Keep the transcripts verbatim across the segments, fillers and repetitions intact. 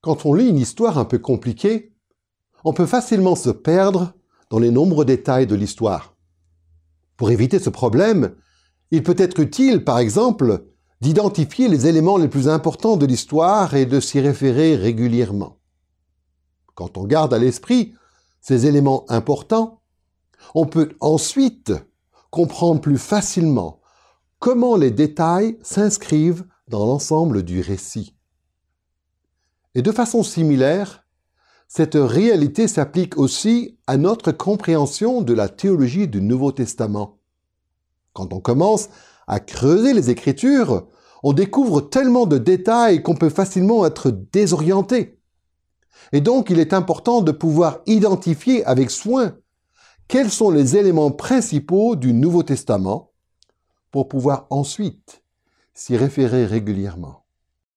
Quand on lit une histoire un peu compliquée, on peut facilement se perdre dans les nombreux détails de l'histoire. Pour éviter ce problème, il peut être utile, par exemple, d'identifier les éléments les plus importants de l'histoire et de s'y référer régulièrement. Quand on garde à l'esprit ces éléments importants, on peut ensuite comprendre plus facilement comment les détails s'inscrivent dans l'ensemble du récit. Et de façon similaire, cette réalité s'applique aussi à notre compréhension de la théologie du Nouveau Testament. Quand on commence à creuser les Écritures, on découvre tellement de détails qu'on peut facilement être désorienté. Et donc, il est important de pouvoir identifier avec soin quels sont les éléments principaux du Nouveau Testament pour pouvoir ensuite s'y référer régulièrement.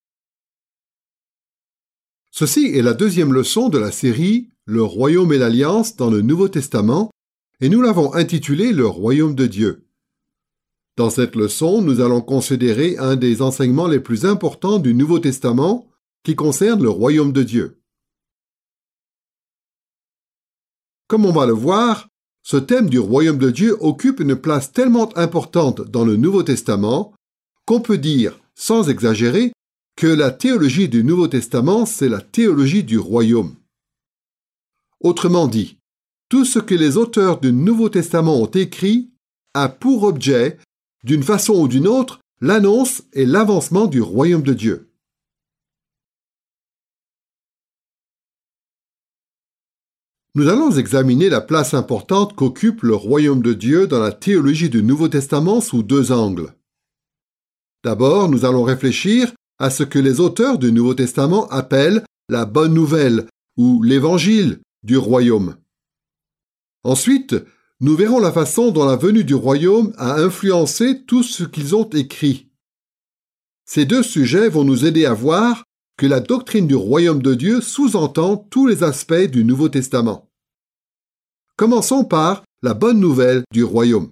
Ceci est la deuxième leçon de la série « Le Royaume et l'Alliance dans le Nouveau Testament » et nous l'avons intitulée « Le Royaume de Dieu ». Dans cette leçon, nous allons considérer un des enseignements les plus importants du Nouveau Testament qui concerne le Royaume de Dieu. Comme on va le voir, ce thème du Royaume de Dieu occupe une place tellement importante dans le Nouveau Testament qu'on peut dire, sans exagérer, que la théologie du Nouveau Testament, c'est la théologie du Royaume. Autrement dit, tout ce que les auteurs du Nouveau Testament ont écrit a pour objet, d'une façon ou d'une autre, l'annonce et l'avancement du Royaume de Dieu. Nous allons examiner la place importante qu'occupe le Royaume de Dieu dans la théologie du Nouveau Testament sous deux angles. D'abord, nous allons réfléchir à ce que les auteurs du Nouveau Testament appellent la bonne nouvelle ou l'évangile du Royaume. Ensuite, nous verrons la façon dont la venue du Royaume a influencé tout ce qu'ils ont écrit. Ces deux sujets vont nous aider à voir que la doctrine du Royaume de Dieu sous-entend tous les aspects du Nouveau Testament. Commençons par la bonne nouvelle du Royaume.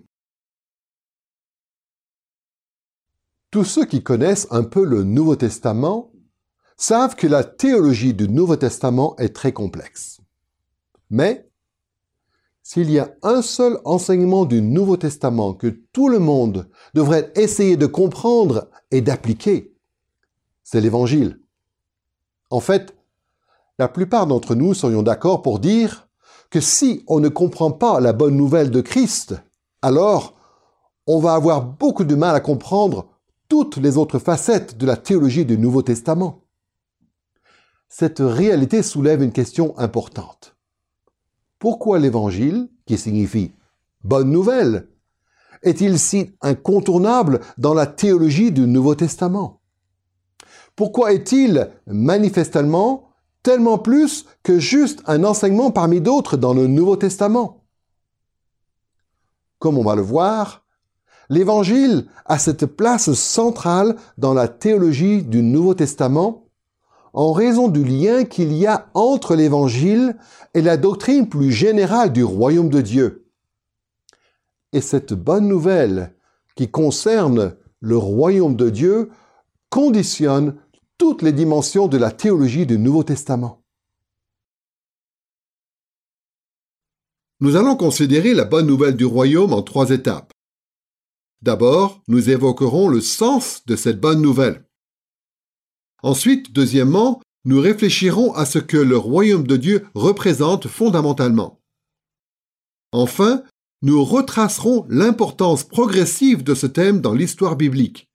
Tous ceux qui connaissent un peu le Nouveau Testament savent que la théologie du Nouveau Testament est très complexe. Mais, s'il y a un seul enseignement du Nouveau Testament que tout le monde devrait essayer de comprendre et d'appliquer, c'est l'Évangile. En fait, la plupart d'entre nous serions d'accord pour dire que si on ne comprend pas la bonne nouvelle de Christ, alors on va avoir beaucoup de mal à comprendre toutes les autres facettes de la théologie du Nouveau Testament. Cette réalité soulève une question importante. Pourquoi l'Évangile, qui signifie « bonne nouvelle », est-il si incontournable dans la théologie du Nouveau Testament? Pourquoi est-il manifestement tellement plus que juste un enseignement parmi d'autres dans le Nouveau Testament? Comme on va le voir, l'Évangile a cette place centrale dans la théologie du Nouveau Testament en raison du lien qu'il y a entre l'Évangile et la doctrine plus générale du Royaume de Dieu. Et cette bonne nouvelle qui concerne le Royaume de Dieu conditionne toutes les dimensions de la théologie du Nouveau Testament. Nous allons considérer la bonne nouvelle du Royaume en trois étapes. D'abord, nous évoquerons le sens de cette bonne nouvelle. Ensuite, deuxièmement, nous réfléchirons à ce que le Royaume de Dieu représente fondamentalement. Enfin, nous retracerons l'importance progressive de ce thème dans l'histoire biblique.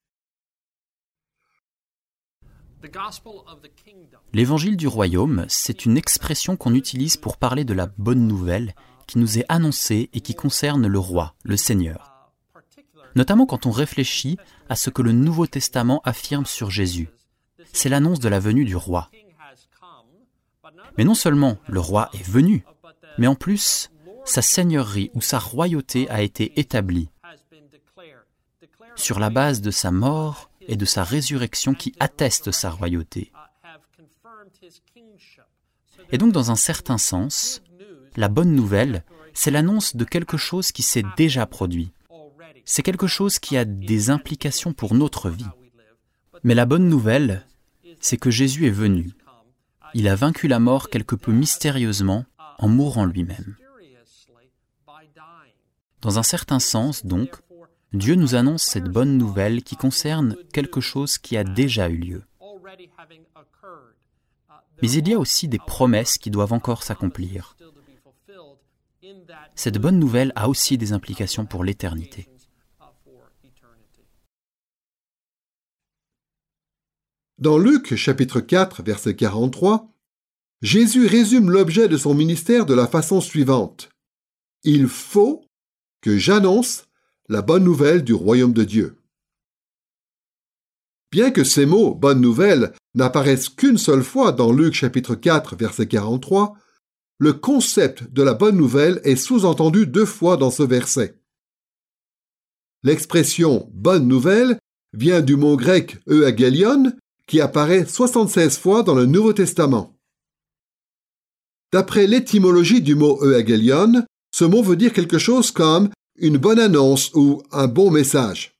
L'évangile du royaume, c'est une expression qu'on utilise pour parler de la bonne nouvelle qui nous est annoncée et qui concerne le roi, le Seigneur. Notamment quand on réfléchit à ce que le Nouveau Testament affirme sur Jésus. C'est l'annonce de la venue du roi. Mais non seulement le roi est venu, mais en plus, sa seigneurie ou sa royauté a été établie sur la base de sa mort et de sa résurrection qui attestent sa royauté. Et donc, dans un certain sens, la bonne nouvelle, c'est l'annonce de quelque chose qui s'est déjà produit. C'est quelque chose qui a des implications pour notre vie. Mais la bonne nouvelle, c'est que Jésus est venu. Il a vaincu la mort quelque peu mystérieusement en mourant lui-même. Dans un certain sens, donc, Dieu nous annonce cette bonne nouvelle qui concerne quelque chose qui a déjà eu lieu. Mais il y a aussi des promesses qui doivent encore s'accomplir. Cette bonne nouvelle a aussi des implications pour l'éternité. Dans Luc chapitre quatre, verset quarante-trois, Jésus résume l'objet de son ministère de la façon suivante. « Il faut que j'annonce la bonne nouvelle du royaume de Dieu. » Bien que ces mots « bonne nouvelle » n'apparaissent qu'une seule fois dans Luc chapitre quatre, verset quarante-trois, le concept de la bonne nouvelle est sous-entendu deux fois dans ce verset. L'expression « bonne nouvelle » vient du mot grec « euagelion » qui apparaît soixante-seize fois dans le Nouveau Testament. D'après l'étymologie du mot euagelion, ce mot veut dire quelque chose comme une bonne annonce ou un bon message.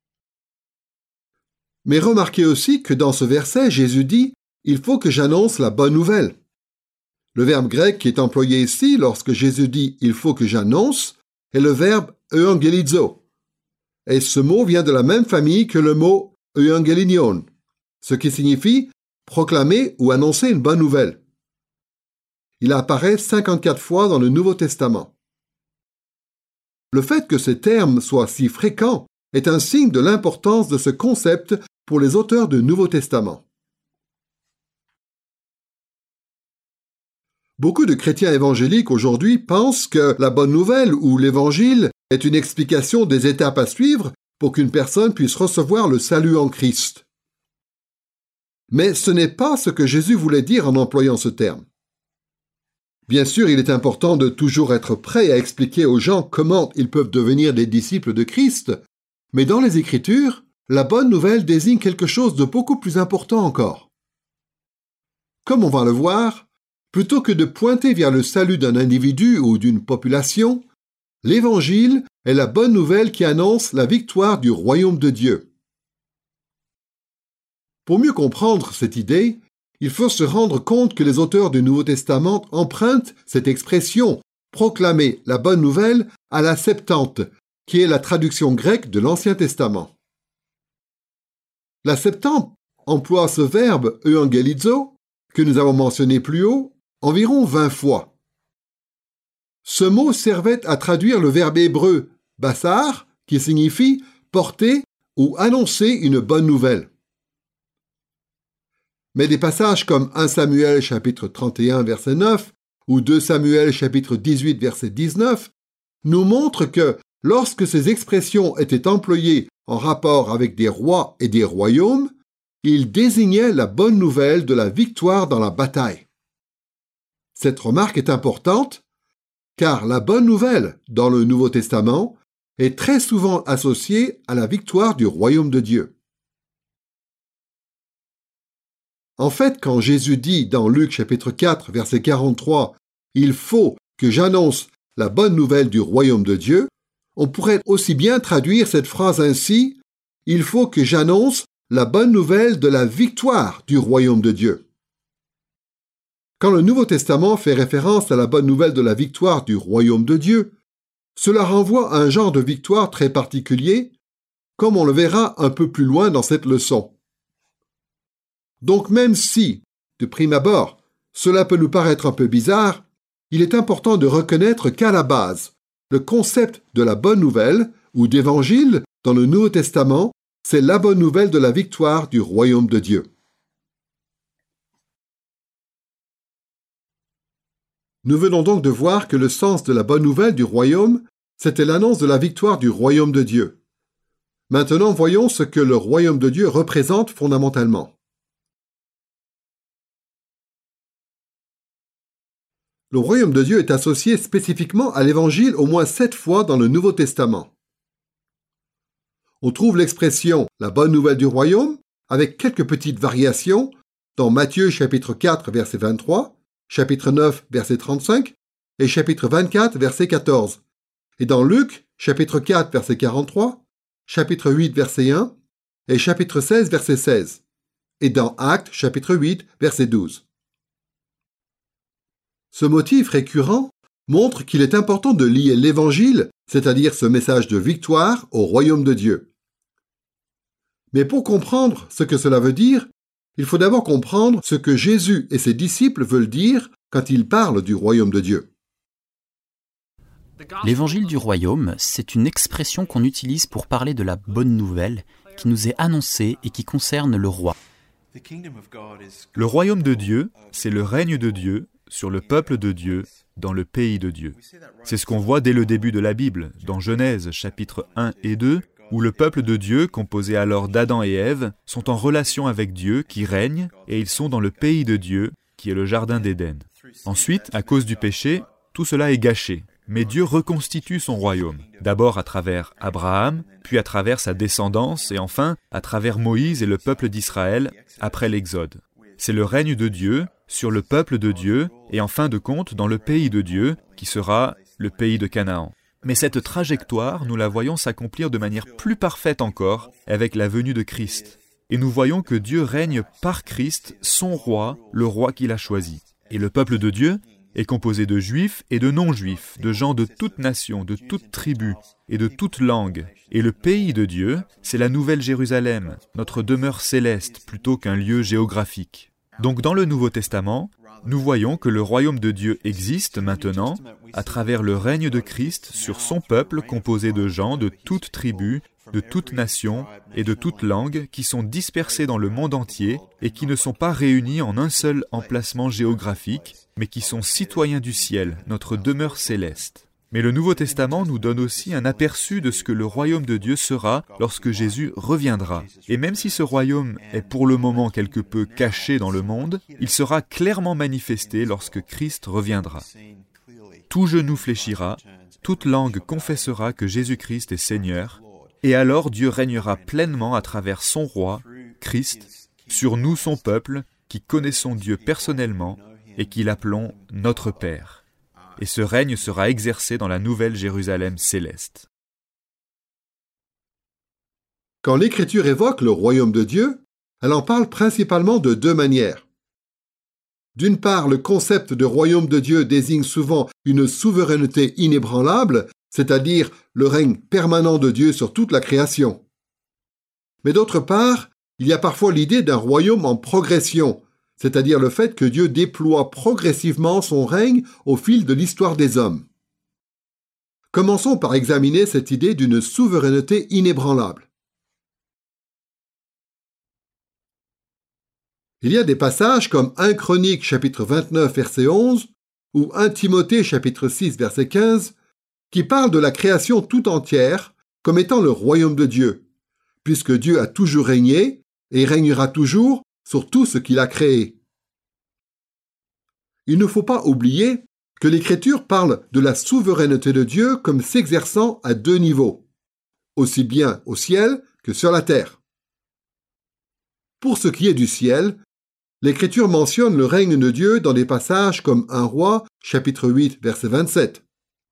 Mais remarquez aussi que dans ce verset, Jésus dit « Il faut que j'annonce la bonne nouvelle ». Le verbe grec qui est employé ici lorsque Jésus dit « Il faut que j'annonce » est le verbe « euangelizo ». Et ce mot vient de la même famille que le mot « euangelinion », ce qui signifie « proclamer ou annoncer une bonne nouvelle ». Il apparaît cinquante-quatre fois dans le Nouveau Testament. Le fait que ces termes soient si fréquents est un signe de l'importance de ce concept pour les auteurs du Nouveau Testament. Beaucoup de chrétiens évangéliques aujourd'hui pensent que la bonne nouvelle ou l'évangile est une explication des étapes à suivre pour qu'une personne puisse recevoir le salut en Christ. Mais ce n'est pas ce que Jésus voulait dire en employant ce terme. Bien sûr, il est important de toujours être prêt à expliquer aux gens comment ils peuvent devenir des disciples de Christ, mais dans les Écritures, la bonne nouvelle désigne quelque chose de beaucoup plus important encore. Comme on va le voir, plutôt que de pointer vers le salut d'un individu ou d'une population, l'Évangile est la bonne nouvelle qui annonce la victoire du royaume de Dieu. Pour mieux comprendre cette idée, il faut se rendre compte que les auteurs du Nouveau Testament empruntent cette expression « proclamer la bonne nouvelle » à la Septante, qui est la traduction grecque de l'Ancien Testament. La Septante emploie ce verbe « euangelizo » que nous avons mentionné plus haut environ vingt fois. Ce mot servait à traduire le verbe hébreu « bassar » qui signifie « porter » ou « annoncer une bonne nouvelle ». Mais des passages comme un Samuel chapitre trente et un verset neuf ou deux Samuel chapitre dix-huit verset dix-neuf nous montrent que lorsque ces expressions étaient employées en rapport avec des rois et des royaumes, ils désignaient la bonne nouvelle de la victoire dans la bataille. Cette remarque est importante car la bonne nouvelle dans le Nouveau Testament est très souvent associée à la victoire du royaume de Dieu. En fait, quand Jésus dit dans Luc chapitre quatre, verset quarante-trois, « Il faut que j'annonce la bonne nouvelle du royaume de Dieu », on pourrait aussi bien traduire cette phrase ainsi, « Il faut que j'annonce la bonne nouvelle de la victoire du royaume de Dieu ». Quand le Nouveau Testament fait référence à la bonne nouvelle de la victoire du royaume de Dieu, cela renvoie à un genre de victoire très particulier, comme on le verra un peu plus loin dans cette leçon. Donc même si, de prime abord, cela peut nous paraître un peu bizarre, il est important de reconnaître qu'à la base, le concept de la bonne nouvelle ou d'évangile dans le Nouveau Testament, c'est la bonne nouvelle de la victoire du royaume de Dieu. Nous venons donc de voir que le sens de la bonne nouvelle du royaume, c'était l'annonce de la victoire du royaume de Dieu. Maintenant, voyons ce que le royaume de Dieu représente fondamentalement. Le royaume de Dieu est associé spécifiquement à l'Évangile au moins sept fois dans le Nouveau Testament. On trouve l'expression « la bonne nouvelle du royaume » avec quelques petites variations dans Matthieu chapitre quatre verset vingt-trois, chapitre neuf verset trente-cinq et chapitre vingt-quatre verset quatorze, et dans Luc chapitre quatre verset quarante-trois, chapitre huit verset un et chapitre seize verset seize, et dans Actes chapitre huit verset douze. Ce motif récurrent montre qu'il est important de lier l'Évangile, c'est-à-dire ce message de victoire, au royaume de Dieu. Mais pour comprendre ce que cela veut dire, il faut d'abord comprendre ce que Jésus et ses disciples veulent dire quand ils parlent du royaume de Dieu. L'évangile du royaume, c'est une expression qu'on utilise pour parler de la bonne nouvelle qui nous est annoncée et qui concerne le roi. Le royaume de Dieu, c'est le règne de Dieu sur le peuple de Dieu dans le pays de Dieu. C'est ce qu'on voit dès le début de la Bible, dans Genèse chapitres un et deux, où le peuple de Dieu, composé alors d'Adam et Ève, sont en relation avec Dieu qui règne, et ils sont dans le pays de Dieu, qui est le jardin d'Éden. Ensuite, à cause du péché, tout cela est gâché. Mais Dieu reconstitue son royaume, d'abord à travers Abraham, puis à travers sa descendance, et enfin à travers Moïse et le peuple d'Israël après l'Exode. C'est le règne de Dieu sur le peuple de Dieu, et en fin de compte dans le pays de Dieu, qui sera le pays de Canaan. Mais cette trajectoire, nous la voyons s'accomplir de manière plus parfaite encore avec la venue de Christ. Et nous voyons que Dieu règne par Christ, son roi, le roi qu'il a choisi. Et le peuple de Dieu est composé de juifs et de non-juifs, de gens de toute nation, de toute tribu et de toute langue. Et le pays de Dieu, c'est la Nouvelle Jérusalem, notre demeure céleste plutôt qu'un lieu géographique. Donc dans le Nouveau Testament, nous voyons que le royaume de Dieu existe maintenant à travers le règne de Christ sur son peuple composé de gens de toute tribu, de toute nation et de toute langue qui sont dispersés dans le monde entier et qui ne sont pas réunis en un seul emplacement géographique, mais qui sont citoyens du ciel, notre demeure céleste. Mais le Nouveau Testament nous donne aussi un aperçu de ce que le royaume de Dieu sera lorsque Jésus reviendra. Et même si ce royaume est pour le moment quelque peu caché dans le monde, il sera clairement manifesté lorsque Christ reviendra. Tout genou fléchira, toute langue confessera que Jésus-Christ est Seigneur, et alors Dieu régnera pleinement à travers son roi, Christ, sur nous son peuple, qui connaissons Dieu personnellement et qui l'appelons notre Père. Et ce règne sera exercé dans la nouvelle Jérusalem céleste. Quand l'Écriture évoque le royaume de Dieu, elle en parle principalement de deux manières. D'une part, le concept de royaume de Dieu désigne souvent une souveraineté inébranlable, c'est-à-dire le règne permanent de Dieu sur toute la création. Mais d'autre part, il y a parfois l'idée d'un royaume en progression, c'est-à-dire le fait que Dieu déploie progressivement son règne au fil de l'histoire des hommes. Commençons par examiner cette idée d'une souveraineté inébranlable. Il y a des passages comme premier Chroniques chapitre vingt-neuf verset onze ou premier Timothée chapitre six verset quinze qui parlent de la création tout entière comme étant le royaume de Dieu, puisque Dieu a toujours régné et régnera toujours sur tout ce qu'il a créé. Il ne faut pas oublier que l'Écriture parle de la souveraineté de Dieu comme s'exerçant à deux niveaux, aussi bien au ciel que sur la terre. Pour ce qui est du ciel, l'Écriture mentionne le règne de Dieu dans des passages comme premier Roi, chapitre huit, verset vingt-sept.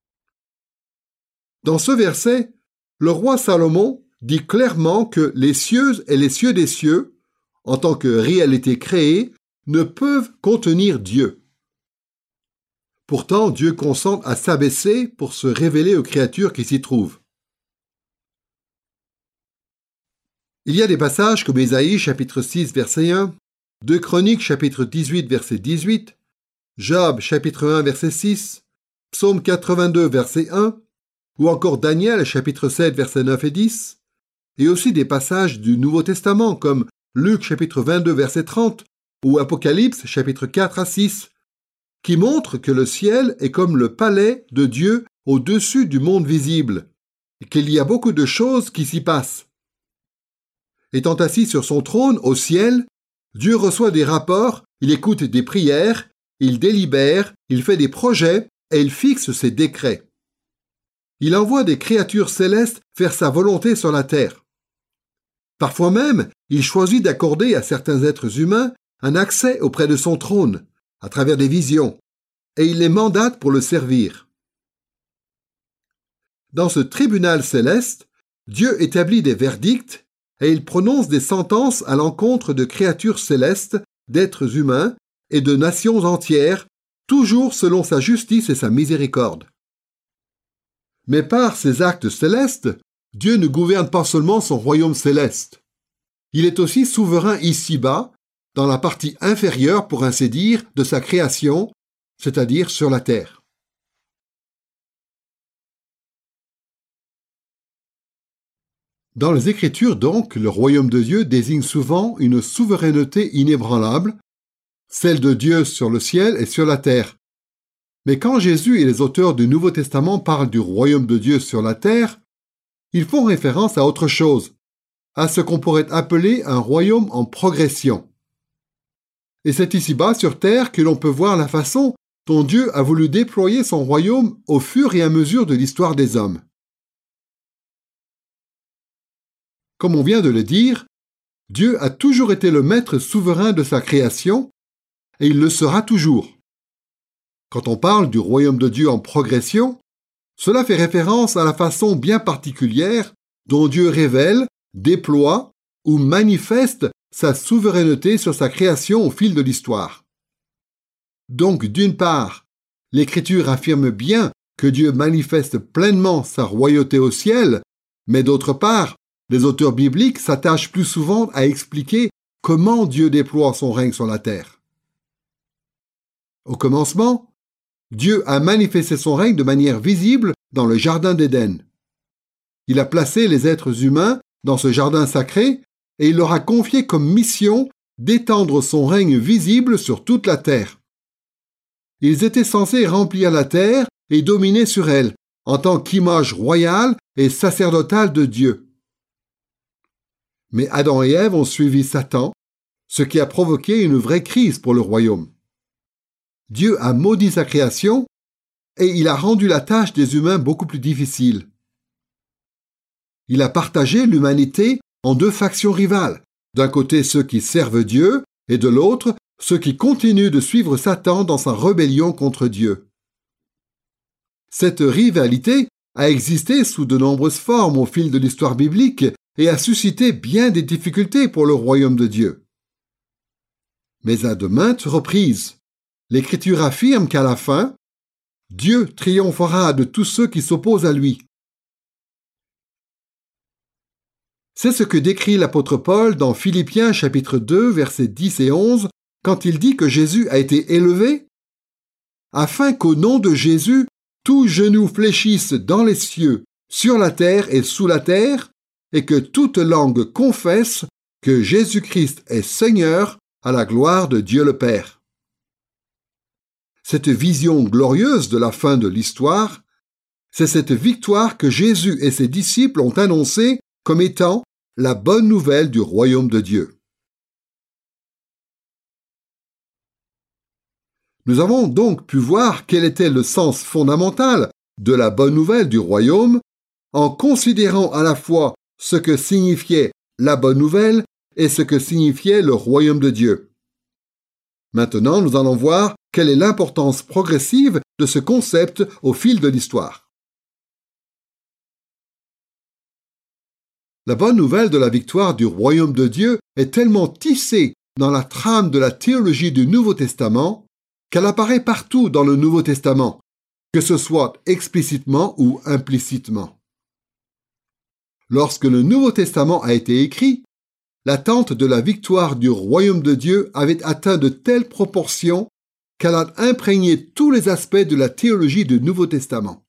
Dans ce verset, le roi Salomon dit clairement que les cieux et les cieux des cieux, en tant que réalité créée, ne peuvent contenir Dieu. Pourtant, Dieu consent à s'abaisser pour se révéler aux créatures qui s'y trouvent. Il y a des passages comme Ésaïe chapitre six verset un, deux Chroniques chapitre dix-huit verset dix-huit, Job chapitre un verset six, Psaume quatre-vingt-deux verset un, ou encore Daniel chapitre sept versets neuf et dix, et aussi des passages du Nouveau Testament comme Luc chapitre vingt-deux verset trente ou Apocalypse chapitre quatre à six, qui montrent que le ciel est comme le palais de Dieu au-dessus du monde visible, et qu'il y a beaucoup de choses qui s'y passent. Étant assis sur son trône au ciel, Dieu reçoit des rapports, il écoute des prières, il délibère, il fait des projets et il fixe ses décrets. Il envoie des créatures célestes faire sa volonté sur la terre. Parfois même, il choisit d'accorder à certains êtres humains un accès auprès de son trône, à travers des visions, et il les mandate pour le servir. Dans ce tribunal céleste, Dieu établit des verdicts et il prononce des sentences à l'encontre de créatures célestes, d'êtres humains et de nations entières toujours selon sa justice et sa miséricorde. Mais par ses actes célestes, Dieu ne gouverne pas seulement son royaume céleste. Il est aussi souverain ici-bas, dans la partie inférieure, pour ainsi dire, de sa création, c'est-à-dire sur la terre. Dans les Écritures, donc, le royaume de Dieu désigne souvent une souveraineté inébranlable, celle de Dieu sur le ciel et sur la terre. Mais quand Jésus et les auteurs du Nouveau Testament parlent du royaume de Dieu sur la terre, ils font référence à autre chose, à ce qu'on pourrait appeler un royaume en progression. Et c'est ici-bas sur terre que l'on peut voir la façon dont Dieu a voulu déployer son royaume au fur et à mesure de l'histoire des hommes. Comme on vient de le dire, Dieu a toujours été le maître souverain de sa création, et il le sera toujours. Quand on parle du royaume de Dieu en progression, cela fait référence à la façon bien particulière dont Dieu révèle, déploie ou manifeste sa souveraineté sur sa création au fil de l'histoire. Donc, d'une part, l'Écriture affirme bien que Dieu manifeste pleinement sa royauté au ciel, mais d'autre part, les auteurs bibliques s'attachent plus souvent à expliquer comment Dieu déploie son règne sur la terre. Au commencement, Dieu a manifesté son règne de manière visible dans le jardin d'Éden. Il a placé les êtres humains dans ce jardin sacré et il leur a confié comme mission d'étendre son règne visible sur toute la terre. Ils étaient censés remplir la terre et dominer sur elle, en tant qu'image royale et sacerdotale de Dieu. Mais Adam et Ève ont suivi Satan, ce qui a provoqué une vraie crise pour le royaume. Dieu a maudit sa création et il a rendu la tâche des humains beaucoup plus difficile. Il a partagé l'humanité en deux factions rivales, d'un côté ceux qui servent Dieu et de l'autre ceux qui continuent de suivre Satan dans sa rébellion contre Dieu. Cette rivalité a existé sous de nombreuses formes au fil de l'histoire biblique et a suscité bien des difficultés pour le royaume de Dieu. Mais à de maintes reprises, l'Écriture affirme qu'à la fin, Dieu triomphera de tous ceux qui s'opposent à lui. C'est ce que décrit l'apôtre Paul dans Philippiens chapitre deux, versets dix et onze, quand il dit que Jésus a été élevé, afin qu'au nom de Jésus, tout genou fléchisse dans les cieux, sur la terre et sous la terre, et que toute langue confesse que Jésus-Christ est Seigneur à la gloire de Dieu le Père. Cette vision glorieuse de la fin de l'histoire, c'est cette victoire que Jésus et ses disciples ont annoncée comme étant la bonne nouvelle du royaume de Dieu. Nous avons donc pu voir quel était le sens fondamental de la bonne nouvelle du royaume en considérant à la fois ce que signifiait la bonne nouvelle et ce que signifiait le royaume de Dieu. Maintenant, nous allons voir quelle est l'importance progressive de ce concept au fil de l'histoire. La bonne nouvelle de la victoire du royaume de Dieu est tellement tissée dans la trame de la théologie du Nouveau Testament qu'elle apparaît partout dans le Nouveau Testament, que ce soit explicitement ou implicitement. Lorsque le Nouveau Testament a été écrit, l'attente de la victoire du royaume de Dieu avait atteint de telles proportions qu'elle a imprégné tous les aspects de la théologie du Nouveau Testament.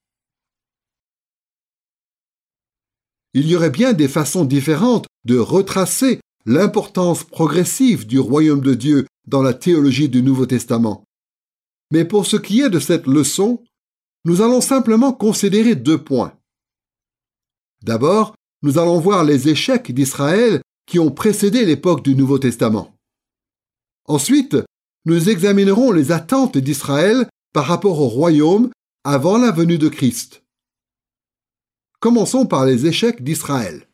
Il y aurait bien des façons différentes de retracer l'importance progressive du royaume de Dieu dans la théologie du Nouveau Testament. Mais pour ce qui est de cette leçon, nous allons simplement considérer deux points. D'abord, nous allons voir les échecs d'Israël qui ont précédé l'époque du Nouveau Testament. Ensuite, nous examinerons les attentes d'Israël par rapport au royaume avant la venue de Christ. Commençons par les échecs d'Israël.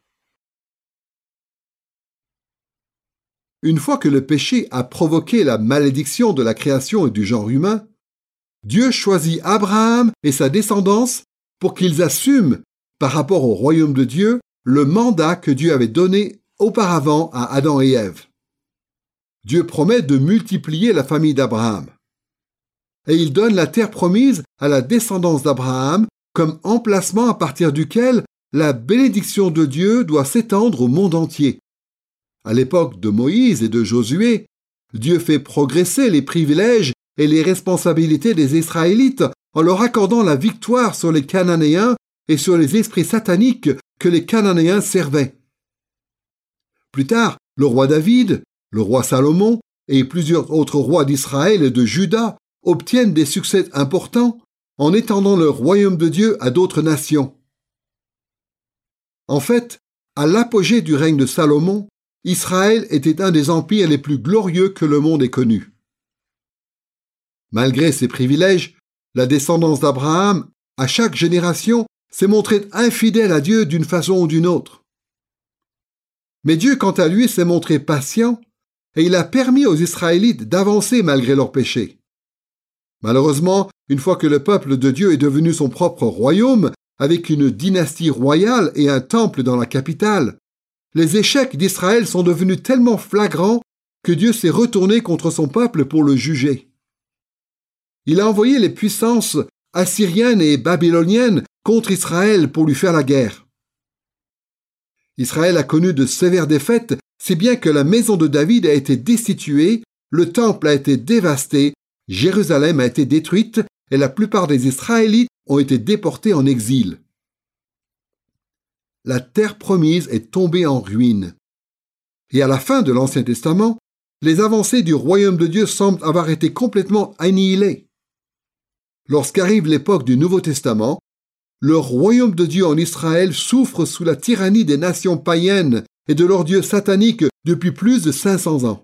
Une fois que le péché a provoqué la malédiction de la création et du genre humain, Dieu choisit Abraham et sa descendance pour qu'ils assument, par rapport au royaume de Dieu, le mandat que Dieu avait donné auparavant à Adam et Ève. Dieu promet de multiplier la famille d'Abraham. et il donne la terre promise à la descendance d'Abraham comme emplacement à partir duquel la bénédiction de Dieu doit s'étendre au monde entier. À l'époque de Moïse et de Josué, Dieu fait progresser les privilèges et les responsabilités des Israélites en leur accordant la victoire sur les Cananéens et sur les esprits sataniques que les Cananéens servaient. Plus tard, le roi David, le roi Salomon et plusieurs autres rois d'Israël et de Juda obtiennent des succès importants en étendant le royaume de Dieu à d'autres nations. En fait, à l'apogée du règne de Salomon, Israël était un des empires les plus glorieux que le monde ait connus. Malgré ses privilèges, la descendance d'Abraham, à chaque génération, s'est montrée infidèle à Dieu d'une façon ou d'une autre. Mais Dieu, quant à lui, s'est montré patient et il a permis aux Israélites d'avancer malgré leurs péchés. Malheureusement, une fois que le peuple de Dieu est devenu son propre royaume, avec une dynastie royale et un temple dans la capitale, les échecs d'Israël sont devenus tellement flagrants que Dieu s'est retourné contre son peuple pour le juger. Il a envoyé les puissances assyriennes et babyloniennes contre Israël pour lui faire la guerre. Israël a connu de sévères défaites, si bien que la maison de David a été destituée, le temple a été dévasté, Jérusalem a été détruite et la plupart des Israélites ont été déportés en exil. La terre promise est tombée en ruine. Et à la fin de l'Ancien Testament, les avancées du royaume de Dieu semblent avoir été complètement annihilées. Lorsqu'arrive l'époque du Nouveau Testament, le royaume de Dieu en Israël souffre sous la tyrannie des nations païennes et de leurs dieux sataniques depuis plus de cinq cents ans.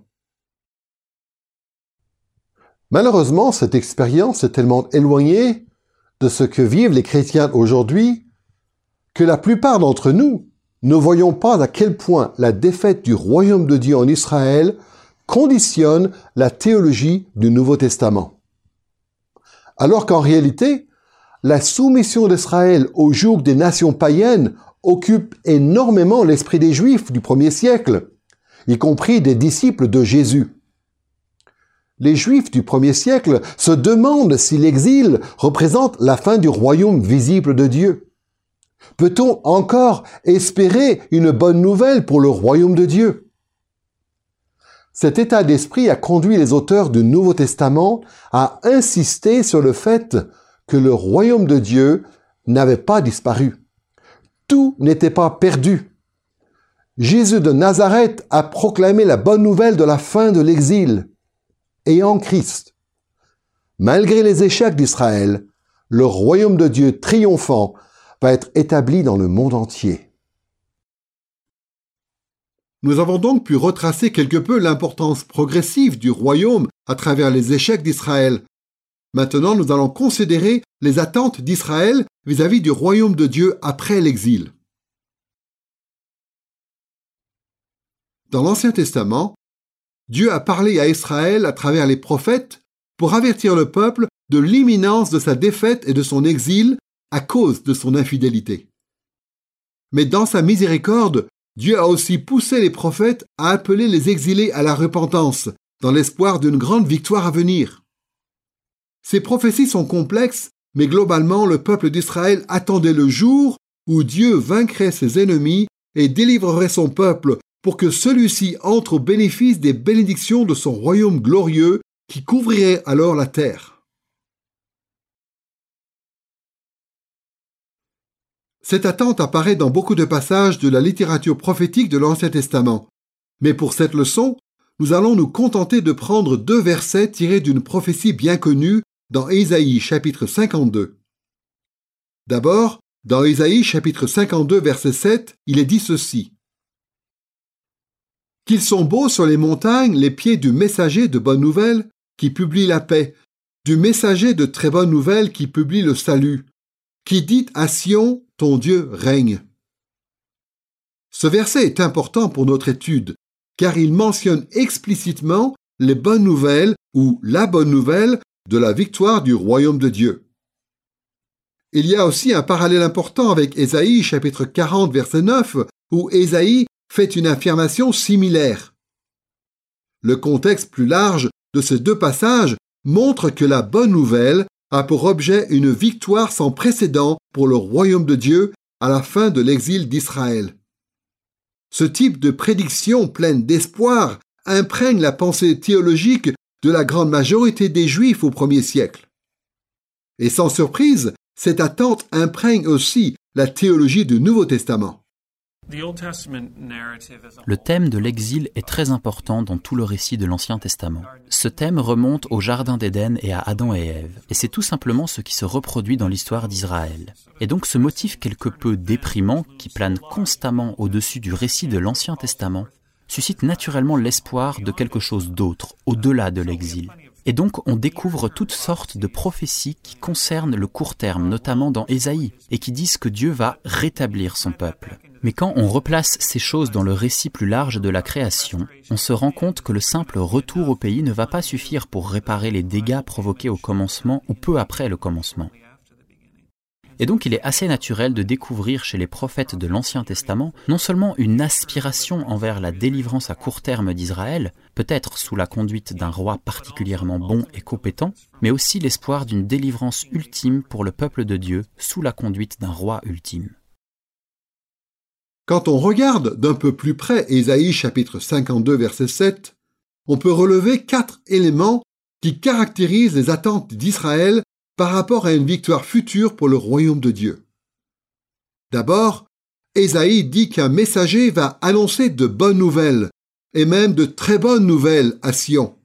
Malheureusement, cette expérience est tellement éloignée de ce que vivent les chrétiens aujourd'hui que la plupart d'entre nous ne voyons pas à quel point la défaite du royaume de Dieu en Israël conditionne la théologie du Nouveau Testament. Alors qu'en réalité, la soumission d'Israël au joug des nations païennes occupe énormément l'esprit des Juifs du premier siècle, y compris des disciples de Jésus. Les Juifs du premier siècle se demandent si l'exil représente la fin du royaume visible de Dieu. Peut-on encore espérer une bonne nouvelle pour le royaume de Dieu? Cet état d'esprit a conduit les auteurs du Nouveau Testament à insister sur le fait que le royaume de Dieu n'avait pas disparu. Tout n'était pas perdu. Jésus de Nazareth a proclamé la bonne nouvelle de la fin de l'exil. Et en Christ, malgré les échecs d'Israël, le royaume de Dieu triomphant va être établi dans le monde entier. Nous avons donc pu retracer quelque peu l'importance progressive du royaume à travers les échecs d'Israël. Maintenant, nous allons considérer les attentes d'Israël vis-à-vis du royaume de Dieu après l'exil. Dans l'Ancien Testament, Dieu a parlé à Israël à travers les prophètes pour avertir le peuple de l'imminence de sa défaite et de son exil à cause de son infidélité. Mais dans sa miséricorde, Dieu a aussi poussé les prophètes à appeler les exilés à la repentance, dans l'espoir d'une grande victoire à venir. Ces prophéties sont complexes, mais globalement, le peuple d'Israël attendait le jour où Dieu vaincrait ses ennemis et délivrerait son peuple pour que celui-ci entre au bénéfice des bénédictions de son royaume glorieux qui couvrirait alors la terre. Cette attente apparaît dans beaucoup de passages de la littérature prophétique de l'Ancien Testament. Mais pour cette leçon, nous allons nous contenter de prendre deux versets tirés d'une prophétie bien connue dans Ésaïe chapitre cinquante-deux. D'abord, dans Ésaïe chapitre cinquante-deux verset sept, il est dit ceci. « Qu'ils sont beaux sur les montagnes les pieds du messager de bonnes nouvelles qui publie la paix, du messager de très bonnes nouvelles qui publie le salut, qui dit à Sion, ton Dieu règne. » Ce verset est important pour notre étude, car il mentionne explicitement les bonnes nouvelles ou la bonne nouvelle de la victoire du royaume de Dieu. Il y a aussi un parallèle important avec Ésaïe chapitre quarante verset neuf, où Ésaïe fait une affirmation similaire. Le contexte plus large de ces deux passages montre que la bonne nouvelle a pour objet une victoire sans précédent pour le royaume de Dieu à la fin de l'exil d'Israël. Ce type de prédiction pleine d'espoir imprègne la pensée théologique de la grande majorité des Juifs au premier siècle. Et sans surprise, cette attente imprègne aussi la théologie du Nouveau Testament. Le thème de l'exil est très important dans tout le récit de l'Ancien Testament. Ce thème remonte au Jardin d'Éden et à Adam et Ève, et c'est tout simplement ce qui se reproduit dans l'histoire d'Israël. Et donc ce motif quelque peu déprimant, qui plane constamment au-dessus du récit de l'Ancien Testament, suscite naturellement l'espoir de quelque chose d'autre, au-delà de l'exil. Et donc on découvre toutes sortes de prophéties qui concernent le court terme, notamment dans Ésaïe, et qui disent que Dieu va rétablir son peuple. Mais quand on replace ces choses dans le récit plus large de la création, on se rend compte que le simple retour au pays ne va pas suffire pour réparer les dégâts provoqués au commencement ou peu après le commencement. Et donc il est assez naturel de découvrir chez les prophètes de l'Ancien Testament non seulement une aspiration envers la délivrance à court terme d'Israël, peut-être sous la conduite d'un roi particulièrement bon et compétent, mais aussi l'espoir d'une délivrance ultime pour le peuple de Dieu sous la conduite d'un roi ultime. Quand on regarde d'un peu plus près Ésaïe chapitre cinquante-deux verset sept, on peut relever quatre éléments qui caractérisent les attentes d'Israël par rapport à une victoire future pour le royaume de Dieu. D'abord, Ésaïe dit qu'un messager va annoncer de bonnes nouvelles, et même de très bonnes nouvelles à Sion.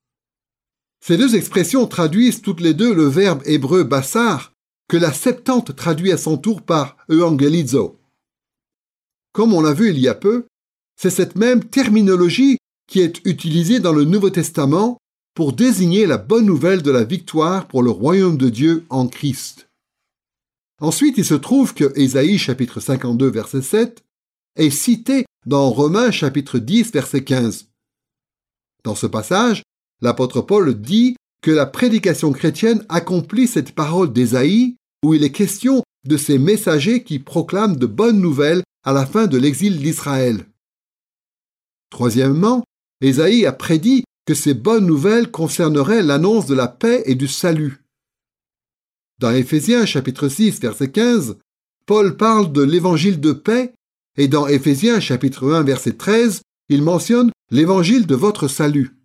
Ces deux expressions traduisent toutes les deux le verbe hébreu bassar, que la Septante traduit à son tour par euangelizo. Comme on l'a vu il y a peu, c'est cette même terminologie qui est utilisée dans le Nouveau Testament pour désigner la bonne nouvelle de la victoire pour le royaume de Dieu en Christ. Ensuite, il se trouve que Ésaïe chapitre cinquante-deux verset sept est cité dans Romains chapitre dix verset quinze. Dans ce passage, l'apôtre Paul dit que la prédication chrétienne accomplit cette parole d'Ésaïe où il est question de ces messagers qui proclament de bonnes nouvelles à la fin de l'exil d'Israël. Troisièmement, Ésaïe a prédit que ces bonnes nouvelles concerneraient l'annonce de la paix et du salut. Dans Éphésiens chapitre six verset quinze, Paul parle de l'évangile de paix et dans Éphésiens chapitre un verset treize, il mentionne l'évangile de votre salut.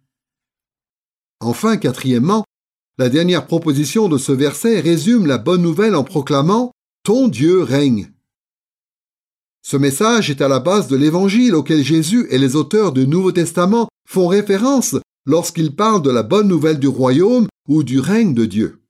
Enfin, quatrièmement, la dernière proposition de ce verset résume la bonne nouvelle en proclamant « Ton Dieu règne ». Ce message est à la base de l'évangile auquel Jésus et les auteurs du Nouveau Testament font référence lorsqu'ils parlent de la bonne nouvelle du royaume ou du règne de Dieu.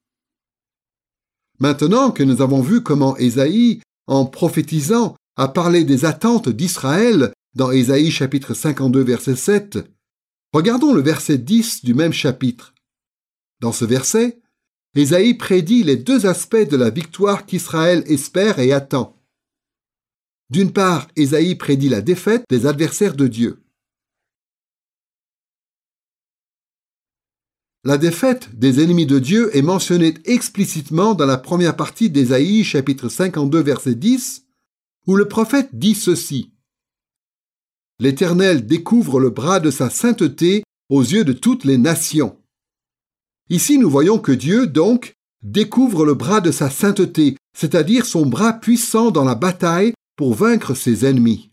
Maintenant que nous avons vu comment Ésaïe, en prophétisant, a parlé des attentes d'Israël dans Ésaïe chapitre cinquante-deux verset sept, regardons le verset dix du même chapitre. Dans ce verset, Ésaïe prédit les deux aspects de la victoire qu'Israël espère et attend. D'une part, Ésaïe prédit la défaite des adversaires de Dieu. La défaite des ennemis de Dieu est mentionnée explicitement dans la première partie d'Ésaïe chapitre cinquante-deux verset dix, où le prophète dit ceci. « L'Éternel découvre le bras de sa sainteté aux yeux de toutes les nations. » Ici, nous voyons que Dieu, donc, découvre le bras de sa sainteté, c'est-à-dire son bras puissant dans la bataille pour vaincre ses ennemis.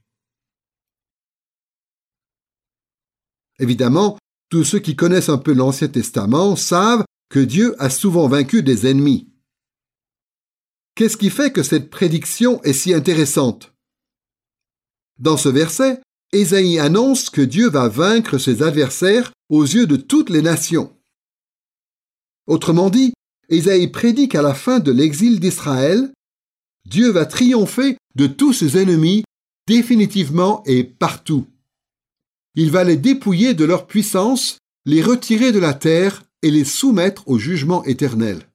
Évidemment, tous ceux qui connaissent un peu l'Ancien Testament savent que Dieu a souvent vaincu des ennemis. Qu'est-ce qui fait que cette prédiction est si intéressante? Dans ce verset, Ésaïe annonce que Dieu va vaincre ses adversaires aux yeux de toutes les nations. Autrement dit, Ésaïe prédit qu'à la fin de l'exil d'Israël, Dieu va triompher de tous ses ennemis définitivement et partout. Il va les dépouiller de leur puissance, les retirer de la terre et les soumettre au jugement éternel.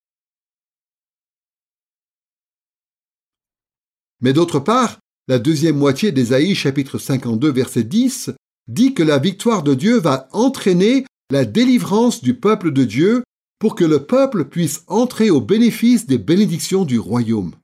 Mais d'autre part, la deuxième moitié d'Ésaïe chapitre cinquante-deux verset dix dit que la victoire de Dieu va entraîner la délivrance du peuple de Dieu pour que le peuple puisse entrer au bénéfice des bénédictions du royaume.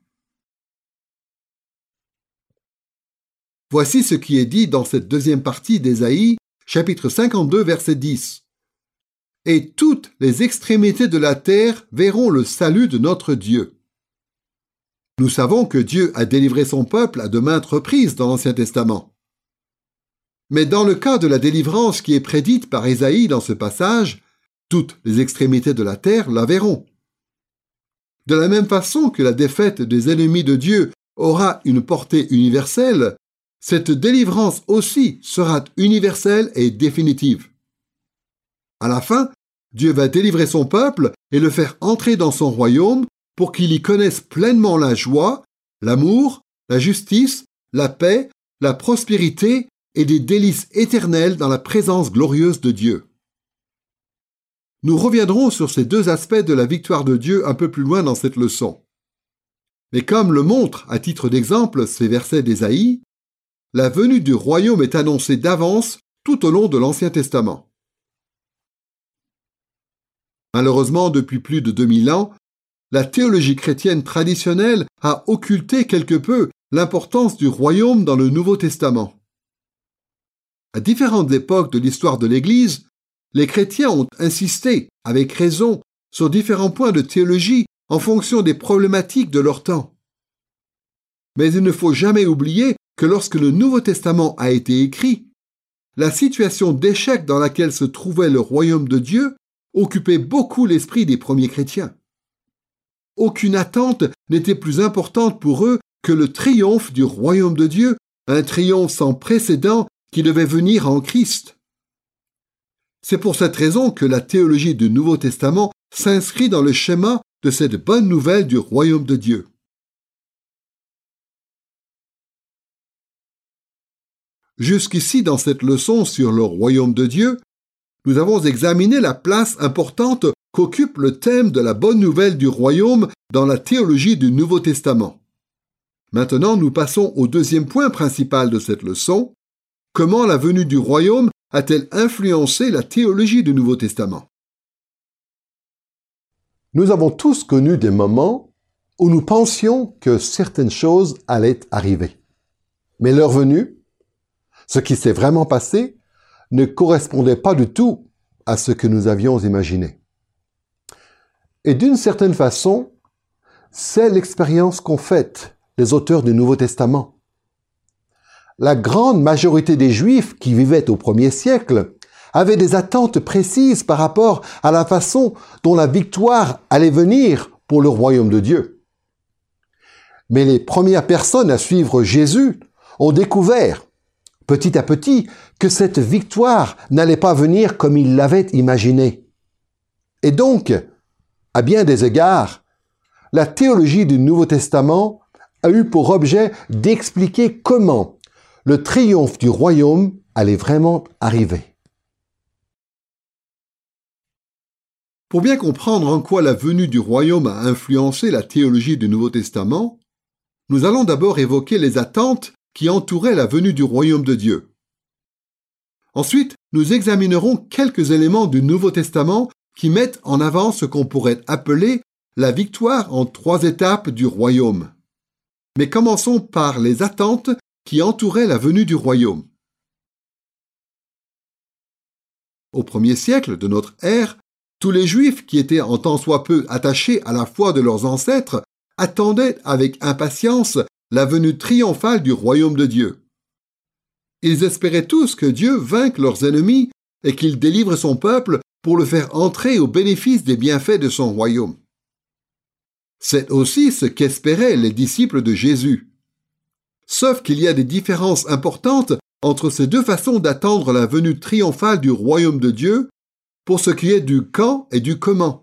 Voici ce qui est dit dans cette deuxième partie d'Ésaïe, chapitre cinquante-deux, verset dix. « et toutes les extrémités de la terre verront le salut de notre Dieu. Nous savons que Dieu a délivré son peuple à de maintes reprises dans l'Ancien Testament. Mais dans le cas de la délivrance qui est prédite par Ésaïe dans ce passage, toutes les extrémités de la terre la verront. De la même façon que la défaite des ennemis de Dieu aura une portée universelle, cette délivrance aussi sera universelle et définitive. À la fin, Dieu va délivrer son peuple et le faire entrer dans son royaume pour qu'il y connaisse pleinement la joie, l'amour, la justice, la paix, la prospérité et des délices éternelles dans la présence glorieuse de Dieu. Nous reviendrons sur ces deux aspects de la victoire de Dieu un peu plus loin dans cette leçon. Mais comme le montrent à titre d'exemple ces versets d'Ésaïe, la venue du royaume est annoncée d'avance tout au long de l'Ancien Testament. Malheureusement, depuis plus de deux mille ans, la théologie chrétienne traditionnelle a occulté quelque peu l'importance du royaume dans le Nouveau Testament. À différentes époques de l'histoire de l'Église, les chrétiens ont insisté, avec raison, sur différents points de théologie en fonction des problématiques de leur temps. Mais il ne faut jamais oublier que lorsque le Nouveau Testament a été écrit, la situation d'échec dans laquelle se trouvait le royaume de Dieu occupait beaucoup l'esprit des premiers chrétiens. Aucune attente n'était plus importante pour eux que le triomphe du royaume de Dieu, un triomphe sans précédent qui devait venir en Christ. C'est pour cette raison que la théologie du Nouveau Testament s'inscrit dans le schéma de cette bonne nouvelle du royaume de Dieu. Jusqu'ici, dans cette leçon sur le royaume de Dieu, nous avons examiné la place importante qu'occupe le thème de la bonne nouvelle du royaume dans la théologie du Nouveau Testament. Maintenant, nous passons au deuxième point principal de cette leçon. Comment la venue du royaume a-t-elle influencé la théologie du Nouveau Testament? Nous avons tous connu des moments où nous pensions que certaines choses allaient arriver. Mais leur venue, ce qui s'est vraiment passé, ne correspondait pas du tout à ce que nous avions imaginé. Et d'une certaine façon, c'est l'expérience qu'ont faite les auteurs du Nouveau Testament. La grande majorité des Juifs qui vivaient au premier siècle avaient des attentes précises par rapport à la façon dont la victoire allait venir pour le royaume de Dieu. Mais les premières personnes à suivre Jésus ont découvert, petit à petit, que cette victoire n'allait pas venir comme ils l'avaient imaginé. Et donc, à bien des égards, la théologie du Nouveau Testament a eu pour objet d'expliquer comment le triomphe du royaume allait vraiment arriver. Pour bien comprendre en quoi la venue du royaume a influencé la théologie du Nouveau Testament, nous allons d'abord évoquer les attentes qui entouraient la venue du royaume de Dieu. Ensuite, nous examinerons quelques éléments du Nouveau Testament qui mettent en avant ce qu'on pourrait appeler la victoire en trois étapes du royaume. Mais commençons par les attentes qui entouraient la venue du royaume. Au premier siècle de notre ère, tous les Juifs qui étaient en tant soit peu attachés à la foi de leurs ancêtres attendaient avec impatience la venue triomphale du royaume de Dieu. Ils espéraient tous que Dieu vainque leurs ennemis et qu'il délivre son peuple pour le faire entrer au bénéfice des bienfaits de son royaume. C'est aussi ce qu'espéraient les disciples de Jésus. Sauf qu'il y a des différences importantes entre ces deux façons d'attendre la venue triomphale du royaume de Dieu pour ce qui est du quand et du comment.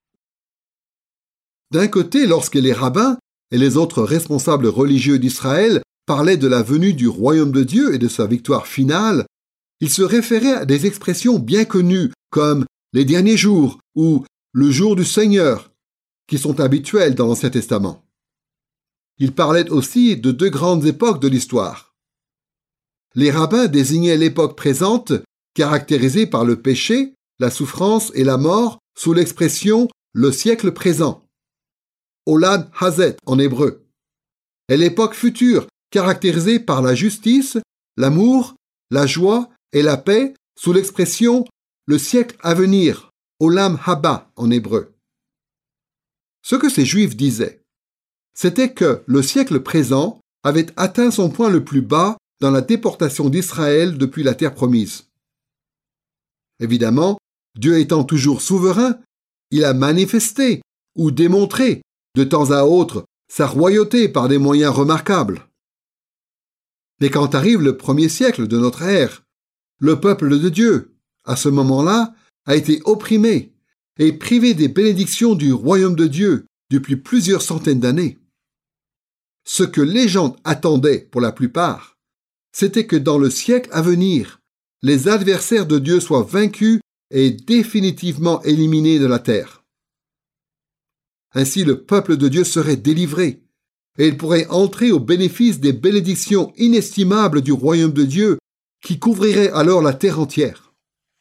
D'un côté, lorsque les rabbins et les autres responsables religieux d'Israël parlaient de la venue du royaume de Dieu et de sa victoire finale, ils se référaient à des expressions bien connues comme « les derniers jours » ou « le jour du Seigneur », qui sont habituelles dans l'Ancien Testament. Ils parlaient aussi de deux grandes époques de l'histoire. Les rabbins désignaient l'époque présente, caractérisée par le péché, la souffrance et la mort, sous l'expression « le siècle présent », Olad Hazet en hébreu, et l'époque future, caractérisée par la justice, l'amour, la joie et la paix, sous l'expression « le siècle à venir », Olam Haba en hébreu. Ce que ces Juifs disaient, c'était que le siècle présent avait atteint son point le plus bas dans la déportation d'Israël depuis la terre promise. Évidemment, Dieu étant toujours souverain, il a manifesté ou démontré de temps à autre sa royauté par des moyens remarquables. Mais quand arrive le premier siècle de notre ère, le peuple de Dieu, à ce moment-là, a été opprimé et privé des bénédictions du royaume de Dieu depuis plusieurs centaines d'années. Ce que les gens attendaient pour la plupart, c'était que dans le siècle à venir, les adversaires de Dieu soient vaincus et définitivement éliminés de la terre. Ainsi, le peuple de Dieu serait délivré et il pourrait entrer au bénéfice des bénédictions inestimables du royaume de Dieu qui couvrirait alors la terre entière.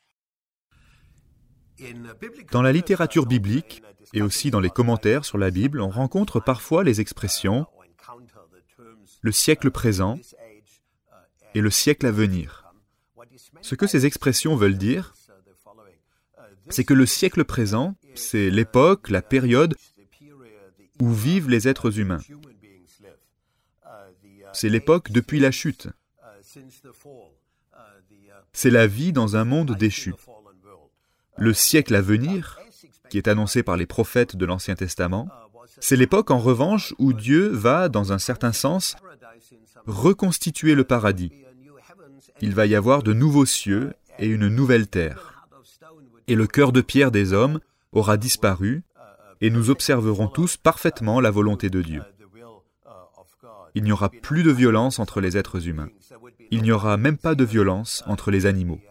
Dans la littérature biblique et aussi dans les commentaires sur la Bible, on rencontre parfois les expressions « le siècle présent » et « le siècle à venir ». Ce que ces expressions veulent dire, c'est que le siècle présent, c'est l'époque, la période où vivent les êtres humains. C'est l'époque depuis la chute. C'est la vie dans un monde déchu. Le siècle à venir, qui est annoncé par les prophètes de l'Ancien Testament, c'est l'époque en revanche où Dieu va, dans un certain sens, reconstituer le paradis. Il va y avoir de nouveaux cieux et une nouvelle terre. Et le cœur de pierre des hommes aura disparu, et nous observerons tous parfaitement la volonté de Dieu. Il n'y aura plus de violence entre les êtres humains. Il n'y aura même pas de violence entre les animaux.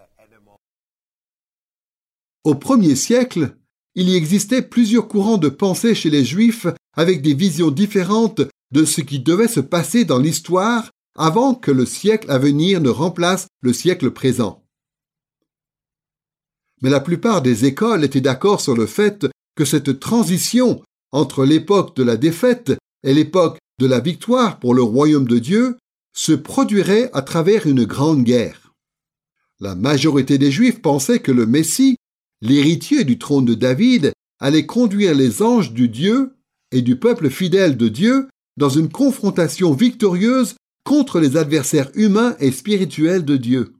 Au premier siècle, il y existait plusieurs courants de pensée chez les Juifs avec des visions différentes de ce qui devait se passer dans l'histoire avant que le siècle à venir ne remplace le siècle présent. Mais la plupart des écoles étaient d'accord sur le fait que cette transition entre l'époque de la défaite et l'époque de la victoire pour le royaume de Dieu se produirait à travers une grande guerre. La majorité des Juifs pensaient que le Messie, l'héritier du trône de David, allait conduire les anges du Dieu et du peuple fidèle de Dieu dans une confrontation victorieuse contre les adversaires humains et spirituels de Dieu.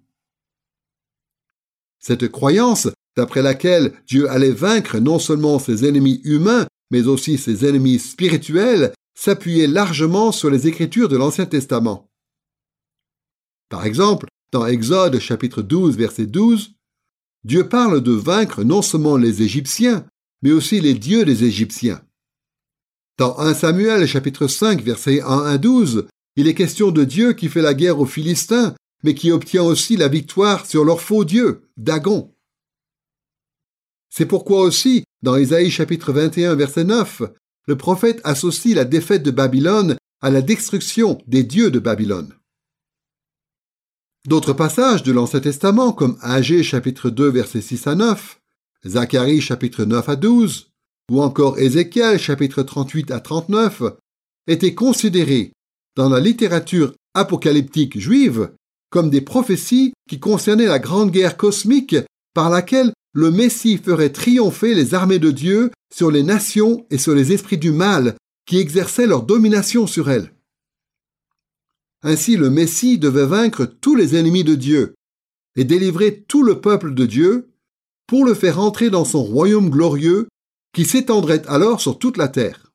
Cette croyance, d'après laquelle Dieu allait vaincre non seulement ses ennemis humains, mais aussi ses ennemis spirituels, s'appuyait largement sur les Écritures de l'Ancien Testament. Par exemple, dans Exode chapitre douze, verset douze, Dieu parle de vaincre non seulement les Égyptiens, mais aussi les dieux des Égyptiens. Dans premier Samuel chapitre cinq, versets un à douze, il est question de Dieu qui fait la guerre aux Philistins, mais qui obtient aussi la victoire sur leur faux dieu, Dagon. C'est pourquoi aussi, dans Ésaïe chapitre vingt et un, verset neuf, le prophète associe la défaite de Babylone à la destruction des dieux de Babylone. D'autres passages de l'Ancien Testament, comme Agée chapitre deux, versets six à neuf, Zacharie chapitre neuf à douze, ou encore Ézéchiel chapitre trente-huit à trente-neuf, étaient considérés dans la littérature apocalyptique juive comme des prophéties qui concernaient la grande guerre cosmique par laquelle le Messie ferait triompher les armées de Dieu sur les nations et sur les esprits du mal qui exerçaient leur domination sur elles. Ainsi, le Messie devait vaincre tous les ennemis de Dieu et délivrer tout le peuple de Dieu pour le faire entrer dans son royaume glorieux qui s'étendrait alors sur toute la terre.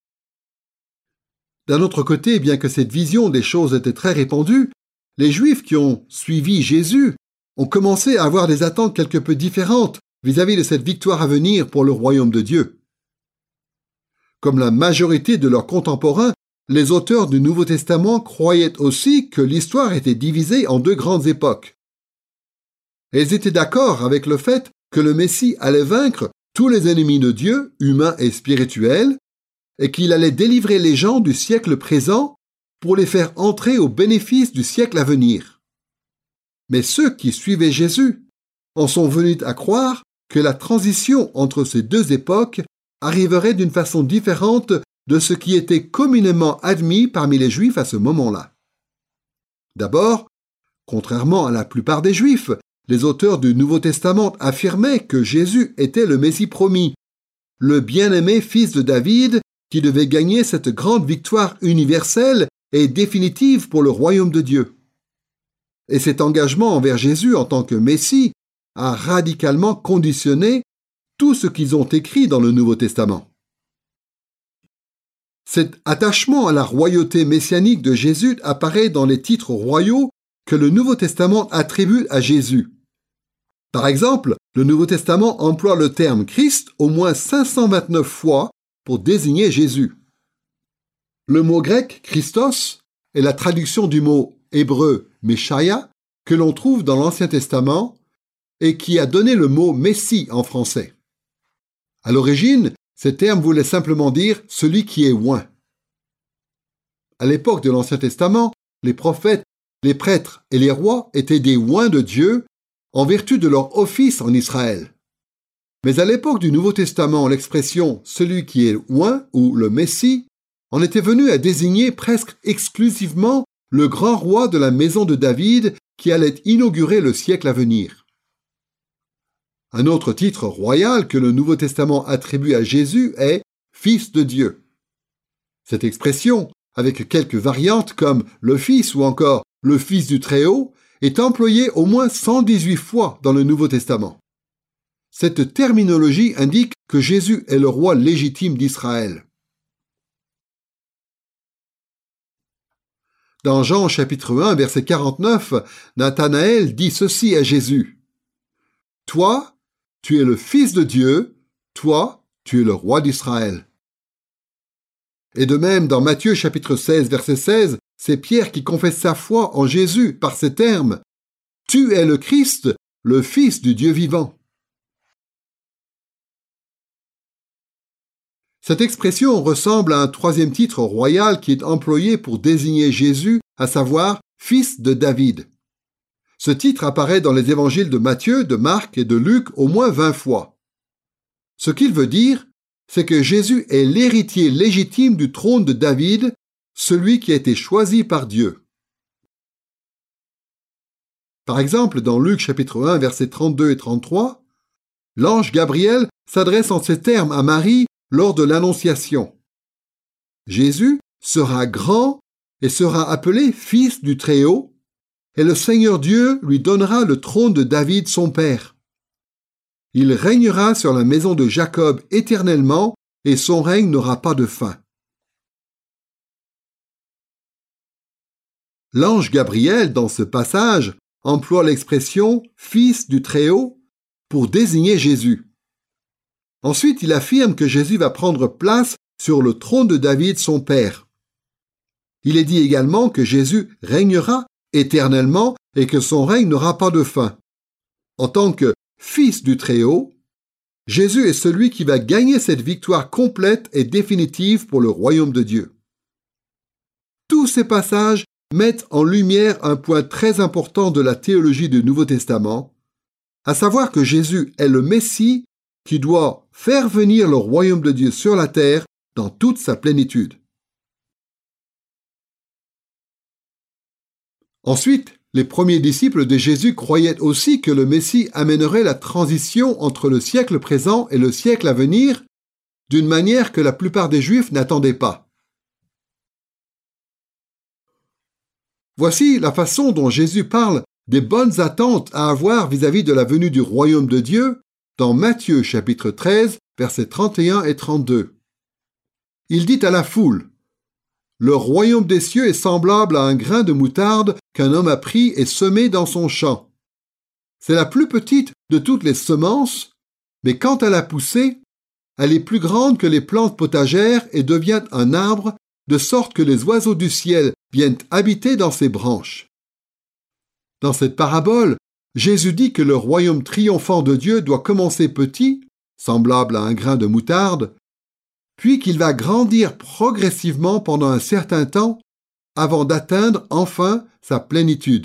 D'un autre côté, bien que cette vision des choses était très répandue, les Juifs qui ont suivi Jésus ont commencé à avoir des attentes quelque peu différentes vis-à-vis de cette victoire à venir pour le royaume de Dieu. Comme la majorité de leurs contemporains, les auteurs du Nouveau Testament croyaient aussi que l'histoire était divisée en deux grandes époques. Et ils étaient d'accord avec le fait que le Messie allait vaincre tous les ennemis de Dieu, humains et spirituels, et qu'il allait délivrer les gens du siècle présent pour les faire entrer au bénéfice du siècle à venir. Mais ceux qui suivaient Jésus en sont venus à croire que la transition entre ces deux époques arriverait d'une façon différente de ce qui était communément admis parmi les Juifs à ce moment-là. D'abord, contrairement à la plupart des Juifs, les auteurs du Nouveau Testament affirmaient que Jésus était le Messie promis, le bien-aimé fils de David qui devait gagner cette grande victoire universelle et définitive pour le royaume de Dieu. Et cet engagement envers Jésus en tant que Messie a radicalement conditionné tout ce qu'ils ont écrit dans le Nouveau Testament. Cet attachement à la royauté messianique de Jésus apparaît dans les titres royaux que le Nouveau Testament attribue à Jésus. Par exemple, le Nouveau Testament emploie le terme Christ au moins cinq cent vingt-neuf fois pour désigner Jésus. Le mot grec Christos est la traduction du mot hébreu Meshaïa que l'on trouve dans l'Ancien Testament et qui a donné le mot Messie en français. À l'origine, ces termes voulaient simplement dire « celui qui est oint ». À l'époque de l'Ancien Testament, les prophètes, les prêtres et les rois étaient des oints de Dieu en vertu de leur office en Israël. Mais à l'époque du Nouveau Testament, l'expression « celui qui est oint » ou le Messie en était venue à désigner presque exclusivement le grand roi de la maison de David qui allait inaugurer le siècle à venir. Un autre titre royal que le Nouveau Testament attribue à Jésus est « Fils de Dieu ». Cette expression, avec quelques variantes comme le Fils ou encore le Fils du Très-Haut, est employée au moins cent dix-huit fois dans le Nouveau Testament. Cette terminologie indique que Jésus est le roi légitime d'Israël. Dans Jean chapitre un, verset quarante-neuf, Nathanaël dit ceci à Jésus. « Toi, tu es le Fils de Dieu, toi, tu es le roi d'Israël. » Et de même, dans Matthieu chapitre seize, verset seize, c'est Pierre qui confesse sa foi en Jésus par ces termes. « Tu es le Christ, le Fils du Dieu vivant. » Cette expression ressemble à un troisième titre royal qui est employé pour désigner Jésus, à savoir « Fils de David ». Ce titre apparaît dans les évangiles de Matthieu, de Marc et de Luc au moins vingt fois. Ce qu'il veut dire, c'est que Jésus est l'héritier légitime du trône de David, celui qui a été choisi par Dieu. Par exemple, dans Luc chapitre un, versets trente-deux et trente-trois, l'ange Gabriel s'adresse en ces termes à Marie lors de l'Annonciation. Jésus sera grand et sera appelé Fils du Très-Haut, et le Seigneur Dieu lui donnera le trône de David son père. Il régnera sur la maison de Jacob éternellement, et son règne n'aura pas de fin. L'ange Gabriel, dans ce passage, emploie l'expression « Fils du Très-Haut » pour désigner Jésus. Ensuite, il affirme que Jésus va prendre place sur le trône de David, son père. Il est dit également que Jésus régnera éternellement et que son règne n'aura pas de fin. En tant que Fils du Très-Haut, Jésus est celui qui va gagner cette victoire complète et définitive pour le royaume de Dieu. Tous ces passages mettent en lumière un point très important de la théologie du Nouveau Testament, à savoir que Jésus est le Messie qui doit faire venir le royaume de Dieu sur la terre dans toute sa plénitude. Ensuite, les premiers disciples de Jésus croyaient aussi que le Messie amènerait la transition entre le siècle présent et le siècle à venir d'une manière que la plupart des Juifs n'attendaient pas. Voici la façon dont Jésus parle des bonnes attentes à avoir vis-à-vis de la venue du royaume de Dieu dans Matthieu chapitre treize, versets trente et un et trente-deux. Il dit à la foule, « Le royaume des cieux est semblable à un grain de moutarde qu'un homme a pris et semé dans son champ. C'est la plus petite de toutes les semences, mais quand elle a poussé, elle est plus grande que les plantes potagères et devient un arbre, de sorte que les oiseaux du ciel viennent habiter dans ses branches. » Dans cette parabole, Jésus dit que le royaume triomphant de Dieu doit commencer petit, semblable à un grain de moutarde, puis qu'il va grandir progressivement pendant un certain temps avant d'atteindre enfin sa plénitude.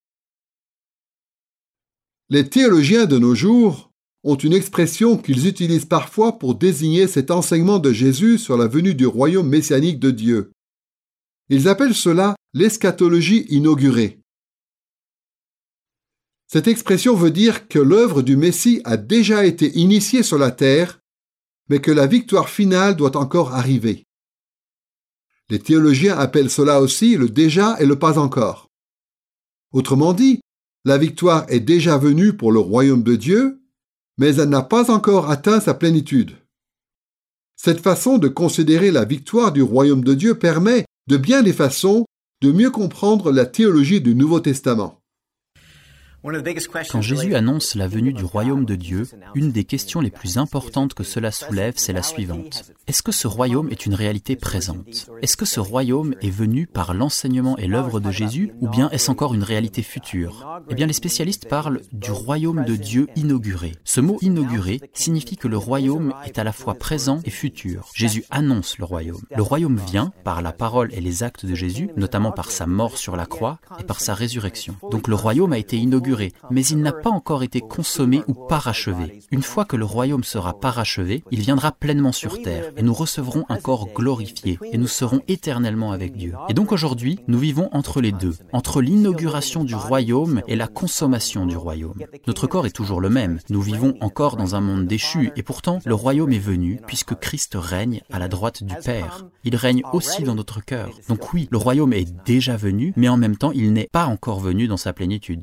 Les théologiens de nos jours ont une expression qu'ils utilisent parfois pour désigner cet enseignement de Jésus sur la venue du royaume messianique de Dieu. Ils appellent cela l'eschatologie inaugurée. Cette expression veut dire que l'œuvre du Messie a déjà été initiée sur la terre, mais que la victoire finale doit encore arriver. Les théologiens appellent cela aussi le déjà et le pas encore. Autrement dit, la victoire est déjà venue pour le royaume de Dieu, mais elle n'a pas encore atteint sa plénitude. Cette façon de considérer la victoire du royaume de Dieu permet, de bien des façons, de mieux comprendre la théologie du Nouveau Testament. Quand Jésus annonce la venue du royaume de Dieu, une des questions les plus importantes que cela soulève, c'est la suivante. Est-ce que ce royaume est une réalité présente? Est-ce que ce royaume est venu par l'enseignement et l'œuvre de Jésus, ou bien est-ce encore une réalité future? Eh bien, les spécialistes parlent du royaume de Dieu inauguré. Ce mot inauguré signifie que le royaume est à la fois présent et futur. Jésus annonce le royaume. Le royaume vient par la parole et les actes de Jésus, notamment par sa mort sur la croix et par sa résurrection. Donc le royaume a été inauguré, mais il n'a pas encore été consommé ou parachevé. Une fois que le royaume sera parachevé, il viendra pleinement sur terre, et nous recevrons un corps glorifié, et nous serons éternellement avec Dieu. Et donc aujourd'hui, nous vivons entre les deux, entre l'inauguration du royaume et la consommation du royaume. Notre corps est toujours le même, nous vivons encore dans un monde déchu, et pourtant le royaume est venu, puisque Christ règne à la droite du Père. Il règne aussi dans notre cœur. Donc oui, le royaume est déjà venu, mais en même temps, il n'est pas encore venu dans sa plénitude.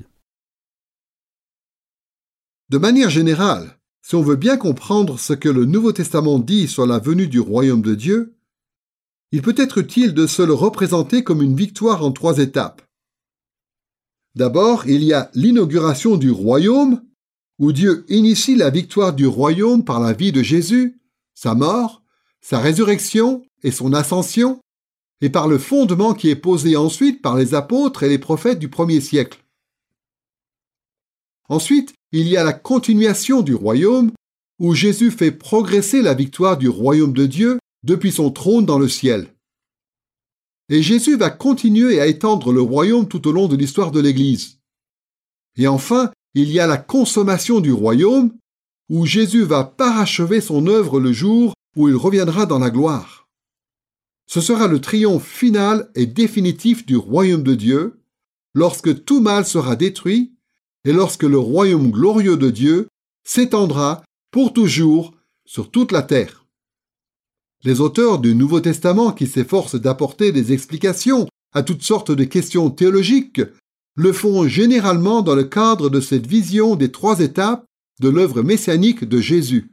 De manière générale, si on veut bien comprendre ce que le Nouveau Testament dit sur la venue du royaume de Dieu, il peut être utile de se le représenter comme une victoire en trois étapes. D'abord, il y a l'inauguration du royaume, où Dieu initie la victoire du royaume par la vie de Jésus, sa mort, sa résurrection et son ascension, et par le fondement qui est posé ensuite par les apôtres et les prophètes du premier siècle. Ensuite, il y a la continuation du royaume, où Jésus fait progresser la victoire du royaume de Dieu depuis son trône dans le ciel. Et Jésus va continuer à étendre le royaume tout au long de l'histoire de l'Église. Et enfin, il y a la consommation du royaume, où Jésus va parachever son œuvre le jour où il reviendra dans la gloire. Ce sera le triomphe final et définitif du royaume de Dieu, lorsque tout mal sera détruit, et lorsque le royaume glorieux de Dieu s'étendra pour toujours sur toute la terre. Les auteurs du Nouveau Testament qui s'efforcent d'apporter des explications à toutes sortes de questions théologiques le font généralement dans le cadre de cette vision des trois étapes de l'œuvre messianique de Jésus.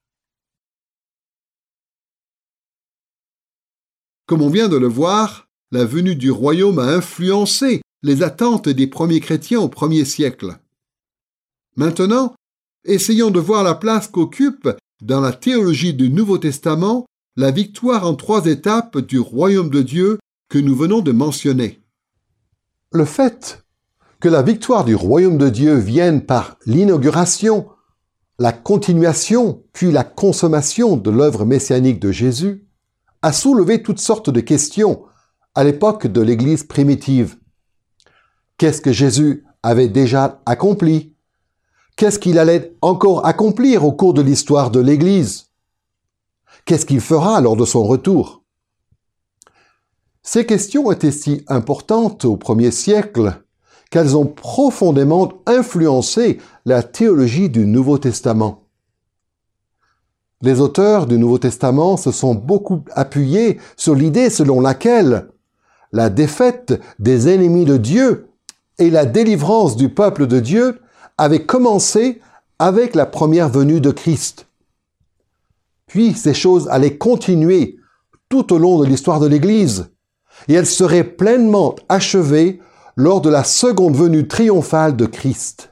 Comme on vient de le voir, la venue du royaume a influencé les attentes des premiers chrétiens au premier siècle. Maintenant, essayons de voir la place qu'occupe dans la théologie du Nouveau Testament la victoire en trois étapes du royaume de Dieu que nous venons de mentionner. Le fait que la victoire du royaume de Dieu vienne par l'inauguration, la continuation, puis la consommation de l'œuvre messianique de Jésus a soulevé toutes sortes de questions à l'époque de l'Église primitive. Qu'est-ce que Jésus avait déjà accompli? Qu'est-ce qu'il allait encore accomplir au cours de l'histoire de l'Église? Qu'est-ce qu'il fera lors de son retour? Ces questions étaient si importantes au premier siècle qu'elles ont profondément influencé la théologie du Nouveau Testament. Les auteurs du Nouveau Testament se sont beaucoup appuyés sur l'idée selon laquelle la défaite des ennemis de Dieu et la délivrance du peuple de Dieu avaient commencé avec la première venue de Christ. Puis ces choses allaient continuer tout au long de l'histoire de l'Église, et elles seraient pleinement achevées lors de la seconde venue triomphale de Christ.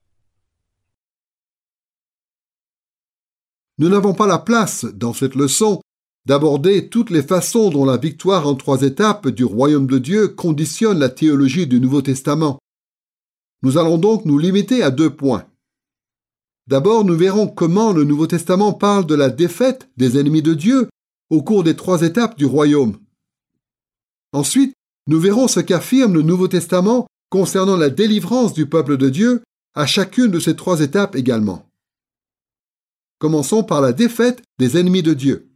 Nous n'avons pas la place, dans cette leçon, d'aborder toutes les façons dont la victoire en trois étapes du royaume de Dieu conditionne la théologie du Nouveau Testament. Nous allons donc nous limiter à deux points. D'abord, nous verrons comment le Nouveau Testament parle de la défaite des ennemis de Dieu au cours des trois étapes du royaume. Ensuite, nous verrons ce qu'affirme le Nouveau Testament concernant la délivrance du peuple de Dieu à chacune de ces trois étapes également. Commençons par la défaite des ennemis de Dieu.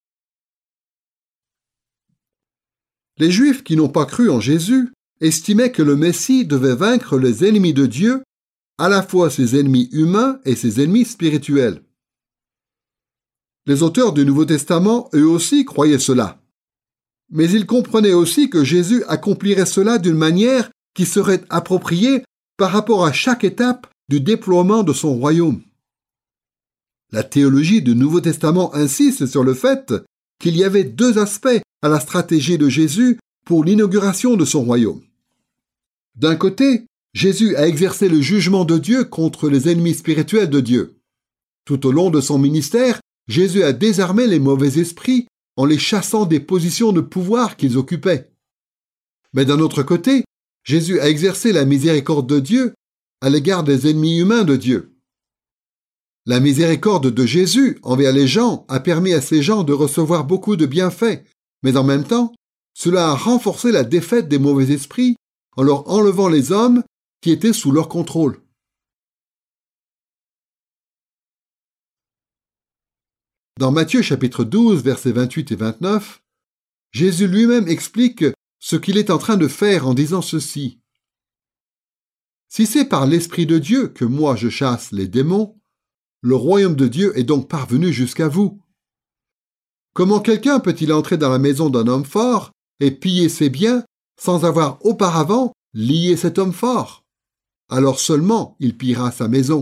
Les Juifs qui n'ont pas cru en Jésus estimaient que le Messie devait vaincre les ennemis de Dieu à la fois ses ennemis humains et ses ennemis spirituels. Les auteurs du Nouveau Testament, eux aussi, croyaient cela. Mais ils comprenaient aussi que Jésus accomplirait cela d'une manière qui serait appropriée par rapport à chaque étape du déploiement de son royaume. La théologie du Nouveau Testament insiste sur le fait qu'il y avait deux aspects à la stratégie de Jésus pour l'inauguration de son royaume. D'un côté, Jésus a exercé le jugement de Dieu contre les ennemis spirituels de Dieu. Tout au long de son ministère, Jésus a désarmé les mauvais esprits en les chassant des positions de pouvoir qu'ils occupaient. Mais d'un autre côté, Jésus a exercé la miséricorde de Dieu à l'égard des ennemis humains de Dieu. La miséricorde de Jésus envers les gens a permis à ces gens de recevoir beaucoup de bienfaits, mais en même temps, cela a renforcé la défaite des mauvais esprits en leur enlevant les hommes qui étaient sous leur contrôle. Dans Matthieu chapitre douze, versets vingt-huit et vingt-neuf, Jésus lui-même explique ce qu'il est en train de faire en disant ceci. « Si c'est par l'Esprit de Dieu que moi je chasse les démons, le royaume de Dieu est donc parvenu jusqu'à vous. Comment quelqu'un peut-il entrer dans la maison d'un homme fort et piller ses biens sans avoir auparavant lié cet homme fort? Alors seulement il pillera sa maison. »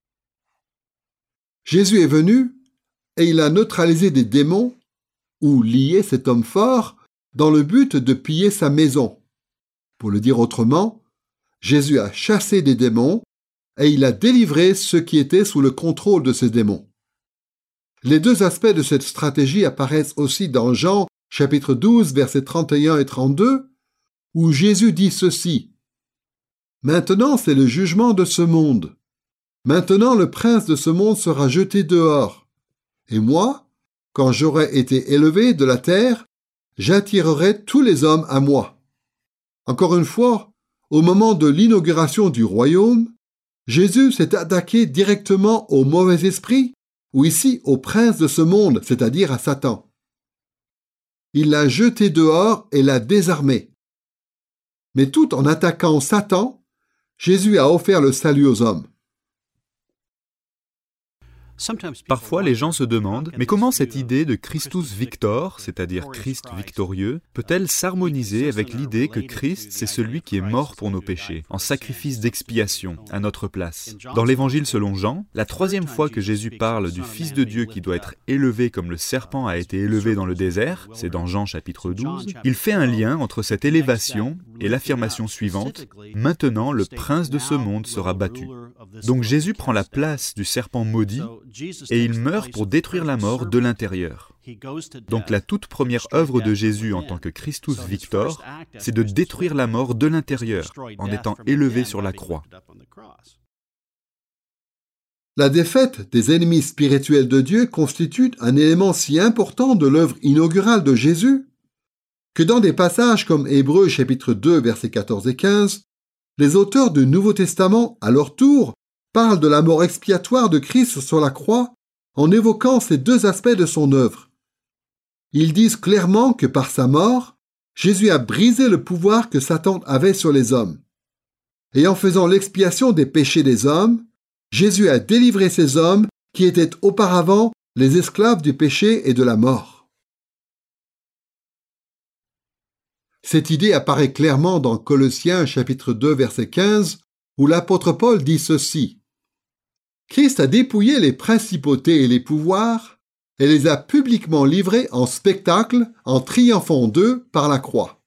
Jésus est venu et il a neutralisé des démons ou lié cet homme fort dans le but de piller sa maison. Pour le dire autrement, Jésus a chassé des démons et il a délivré ceux qui étaient sous le contrôle de ces démons. Les deux aspects de cette stratégie apparaissent aussi dans Jean chapitre douze, versets trente et un et trente-deux, où Jésus dit ceci. « Maintenant c'est le jugement de ce monde. Maintenant le prince de ce monde sera jeté dehors. Et moi, quand j'aurai été élevé de la terre, j'attirerai tous les hommes à moi. » Encore une fois, au moment de l'inauguration du royaume, Jésus s'est attaqué directement au mauvais esprit, ou ici au prince de ce monde, c'est-à-dire à Satan. Il l'a jeté dehors et l'a désarmé. Mais tout en attaquant Satan, Jésus a offert le salut aux hommes. Parfois, les gens se demandent, mais comment cette idée de Christus Victor, c'est-à-dire Christ victorieux, peut-elle s'harmoniser avec l'idée que Christ, c'est celui qui est mort pour nos péchés, en sacrifice d'expiation, à notre place? Dans l'Évangile selon Jean, la troisième fois que Jésus parle du Fils de Dieu qui doit être élevé comme le serpent a été élevé dans le désert, c'est dans Jean chapitre douze, il fait un lien entre cette élévation et l'affirmation suivante, « Maintenant le prince de ce monde sera battu ». Donc Jésus prend la place du serpent maudit, et il meurt pour détruire la mort de l'intérieur. Donc la toute première œuvre de Jésus en tant que Christus Victor, c'est de détruire la mort de l'intérieur, en étant élevé sur la croix. La défaite des ennemis spirituels de Dieu constitue un élément si important de l'œuvre inaugurale de Jésus, que dans des passages comme Hébreux chapitre deux, versets quatorze et quinze, les auteurs du Nouveau Testament, à leur tour, parle de la mort expiatoire de Christ sur la croix en évoquant ces deux aspects de son œuvre. Ils disent clairement que par sa mort, Jésus a brisé le pouvoir que Satan avait sur les hommes. Et en faisant l'expiation des péchés des hommes, Jésus a délivré ces hommes qui étaient auparavant les esclaves du péché et de la mort. Cette idée apparaît clairement dans Colossiens chapitre deux, verset quinze, où l'apôtre Paul dit ceci. Christ a dépouillé les principautés et les pouvoirs et les a publiquement livrés en spectacle en triomphant d'eux par la croix.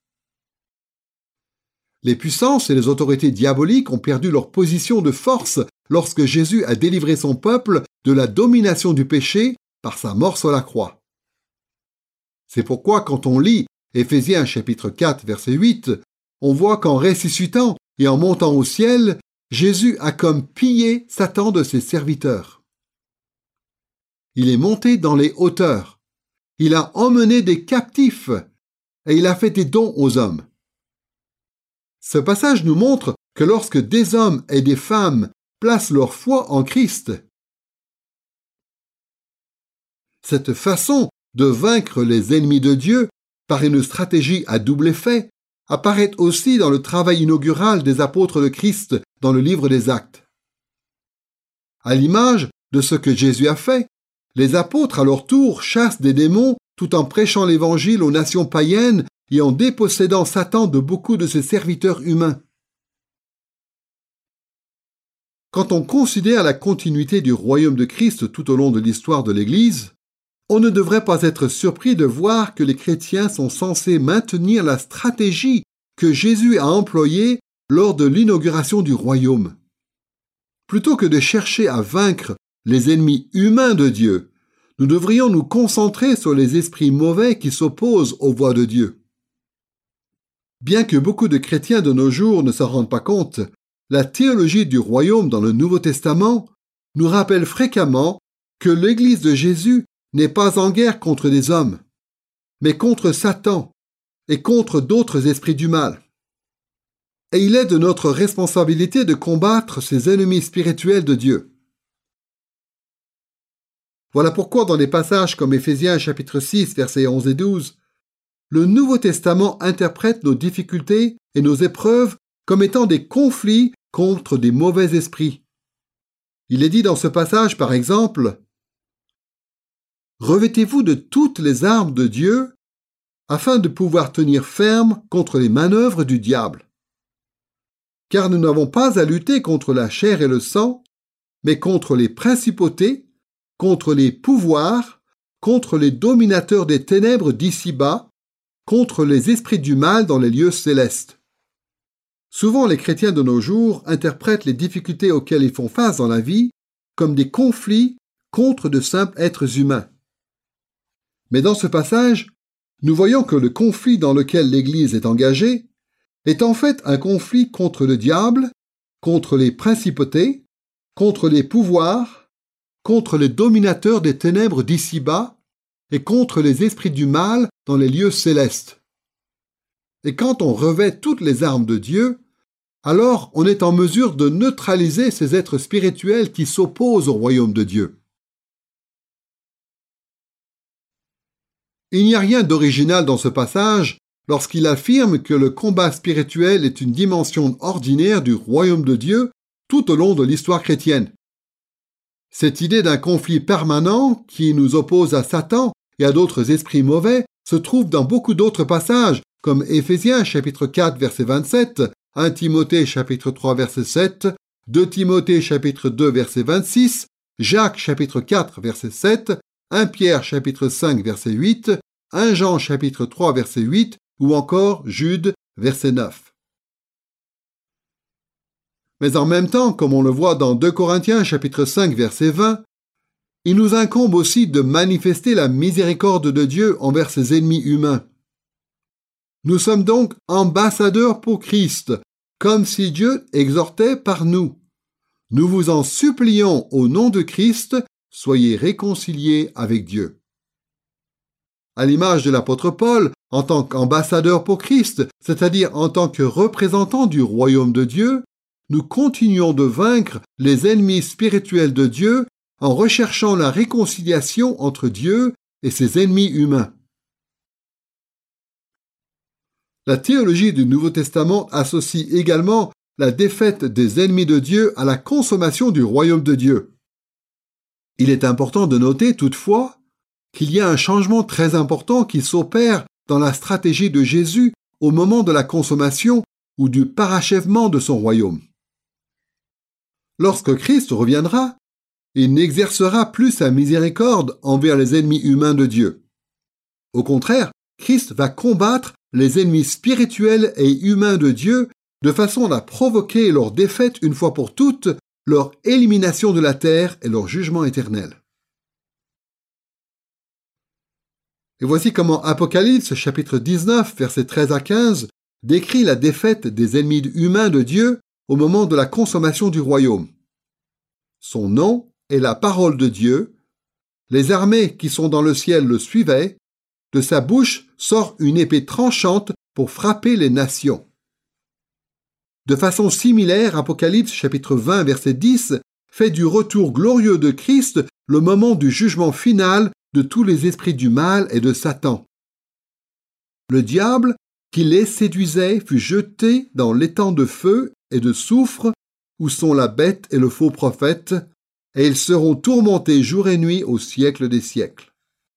Les puissances et les autorités diaboliques ont perdu leur position de force lorsque Jésus a délivré son peuple de la domination du péché par sa mort sur la croix. C'est pourquoi quand on lit Éphésiens chapitre quatre, verset huit, on voit qu'en ressuscitant et en montant au ciel, Jésus a comme pillé Satan de ses serviteurs. Il est monté dans les hauteurs. Il a emmené des captifs et il a fait des dons aux hommes. Ce passage nous montre que lorsque des hommes et des femmes placent leur foi en Christ, cette façon de vaincre les ennemis de Dieu par une stratégie à double effet apparaît aussi dans le travail inaugural des apôtres de Christ dans le livre des Actes. À l'image de ce que Jésus a fait, les apôtres à leur tour chassent des démons tout en prêchant l'évangile aux nations païennes et en dépossédant Satan de beaucoup de ses serviteurs humains. Quand on considère la continuité du royaume de Christ tout au long de l'histoire de l'Église, on ne devrait pas être surpris de voir que les chrétiens sont censés maintenir la stratégie que Jésus a employée lors de l'inauguration du royaume. Plutôt que de chercher à vaincre les ennemis humains de Dieu, nous devrions nous concentrer sur les esprits mauvais qui s'opposent aux voies de Dieu. Bien que beaucoup de chrétiens de nos jours ne s'en rendent pas compte, la théologie du royaume dans le Nouveau Testament nous rappelle fréquemment que l'Église de Jésus n'est pas en guerre contre des hommes, mais contre Satan et contre d'autres esprits du mal. Et il est de notre responsabilité de combattre ces ennemis spirituels de Dieu. Voilà pourquoi dans des passages comme Éphésiens chapitre six, versets onze et douze, le Nouveau Testament interprète nos difficultés et nos épreuves comme étant des conflits contre des mauvais esprits. Il est dit dans ce passage, par exemple, « Revêtez-vous de toutes les armes de Dieu afin de pouvoir tenir ferme contre les manœuvres du diable. Car nous n'avons pas à lutter contre la chair et le sang, mais contre les principautés, contre les pouvoirs, contre les dominateurs des ténèbres d'ici-bas, contre les esprits du mal dans les lieux célestes. » Souvent, les chrétiens de nos jours interprètent les difficultés auxquelles ils font face dans la vie comme des conflits contre de simples êtres humains. Mais dans ce passage, nous voyons que le conflit dans lequel l'Église est engagée est en fait un conflit contre le diable, contre les principautés, contre les pouvoirs, contre les dominateurs des ténèbres d'ici-bas et contre les esprits du mal dans les lieux célestes. Et quand on revêt toutes les armes de Dieu, alors on est en mesure de neutraliser ces êtres spirituels qui s'opposent au royaume de Dieu. Il n'y a rien d'original dans ce passage lorsqu'il affirme que le combat spirituel est une dimension ordinaire du royaume de Dieu tout au long de l'histoire chrétienne. Cette idée d'un conflit permanent qui nous oppose à Satan et à d'autres esprits mauvais se trouve dans beaucoup d'autres passages, comme Éphésiens chapitre quatre verset vingt-sept, premier Timothée chapitre trois verset sept, deux Timothée chapitre deux verset vingt-six, Jacques chapitre quatre verset sept, premier Pierre chapitre cinq verset huit, premier Jean chapitre trois verset huit ou encore Jude verset neuf. Mais en même temps, comme on le voit dans deux Corinthiens chapitre cinq verset vingt, il nous incombe aussi de manifester la miséricorde de Dieu envers ses ennemis humains. Nous sommes donc ambassadeurs pour Christ, comme si Dieu exhortait par nous. Nous vous en supplions au nom de Christ, soyez réconciliés avec Dieu. À l'image de l'apôtre Paul, en tant qu'ambassadeur pour Christ, c'est-à-dire en tant que représentant du royaume de Dieu, nous continuons de vaincre les ennemis spirituels de Dieu en recherchant la réconciliation entre Dieu et ses ennemis humains. La théologie du Nouveau Testament associe également la défaite des ennemis de Dieu à la consommation du royaume de Dieu. Il est important de noter toutefois qu'il y a un changement très important qui s'opère dans la stratégie de Jésus au moment de la consommation ou du parachèvement de son royaume. Lorsque Christ reviendra, il n'exercera plus sa miséricorde envers les ennemis humains de Dieu. Au contraire, Christ va combattre les ennemis spirituels et humains de Dieu de façon à provoquer leur défaite une fois pour toutes, leur élimination de la terre et leur jugement éternel. Et voici comment Apocalypse chapitre dix-neuf, versets treize à quinze, décrit la défaite des ennemis humains de Dieu au moment de la consommation du royaume. Son nom est la parole de Dieu. Les armées qui sont dans le ciel le suivaient. De sa bouche sort une épée tranchante pour frapper les nations. De façon similaire, Apocalypse chapitre vingt, verset dix, fait du retour glorieux de Christ le moment du jugement final de tous les esprits du mal et de Satan. Le diable, qui les séduisait, fut jeté dans l'étang de feu et de soufre, où sont la bête et le faux prophète, et ils seront tourmentés jour et nuit au siècle des siècles.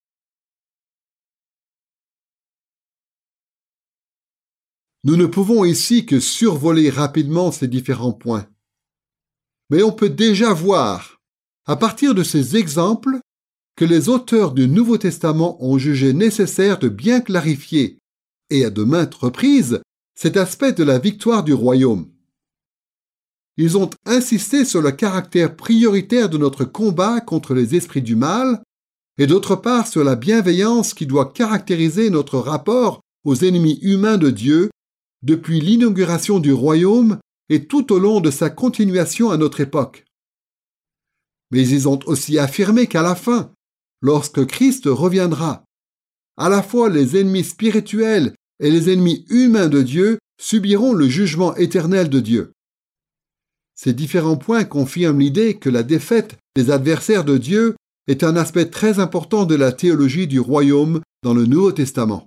Nous ne pouvons ici que survoler rapidement ces différents points. Mais on peut déjà voir, à partir de ces exemples, que les auteurs du Nouveau Testament ont jugé nécessaire de bien clarifier, et à de maintes reprises, cet aspect de la victoire du royaume. Ils ont insisté sur le caractère prioritaire de notre combat contre les esprits du mal, et d'autre part sur la bienveillance qui doit caractériser notre rapport aux ennemis humains de Dieu depuis l'inauguration du royaume et tout au long de sa continuation à notre époque. Mais ils ont aussi affirmé qu'à la fin, lorsque Christ reviendra, à la fois les ennemis spirituels et les ennemis humains de Dieu subiront le jugement éternel de Dieu. Ces différents points confirment l'idée que la défaite des adversaires de Dieu est un aspect très important de la théologie du royaume dans le Nouveau Testament.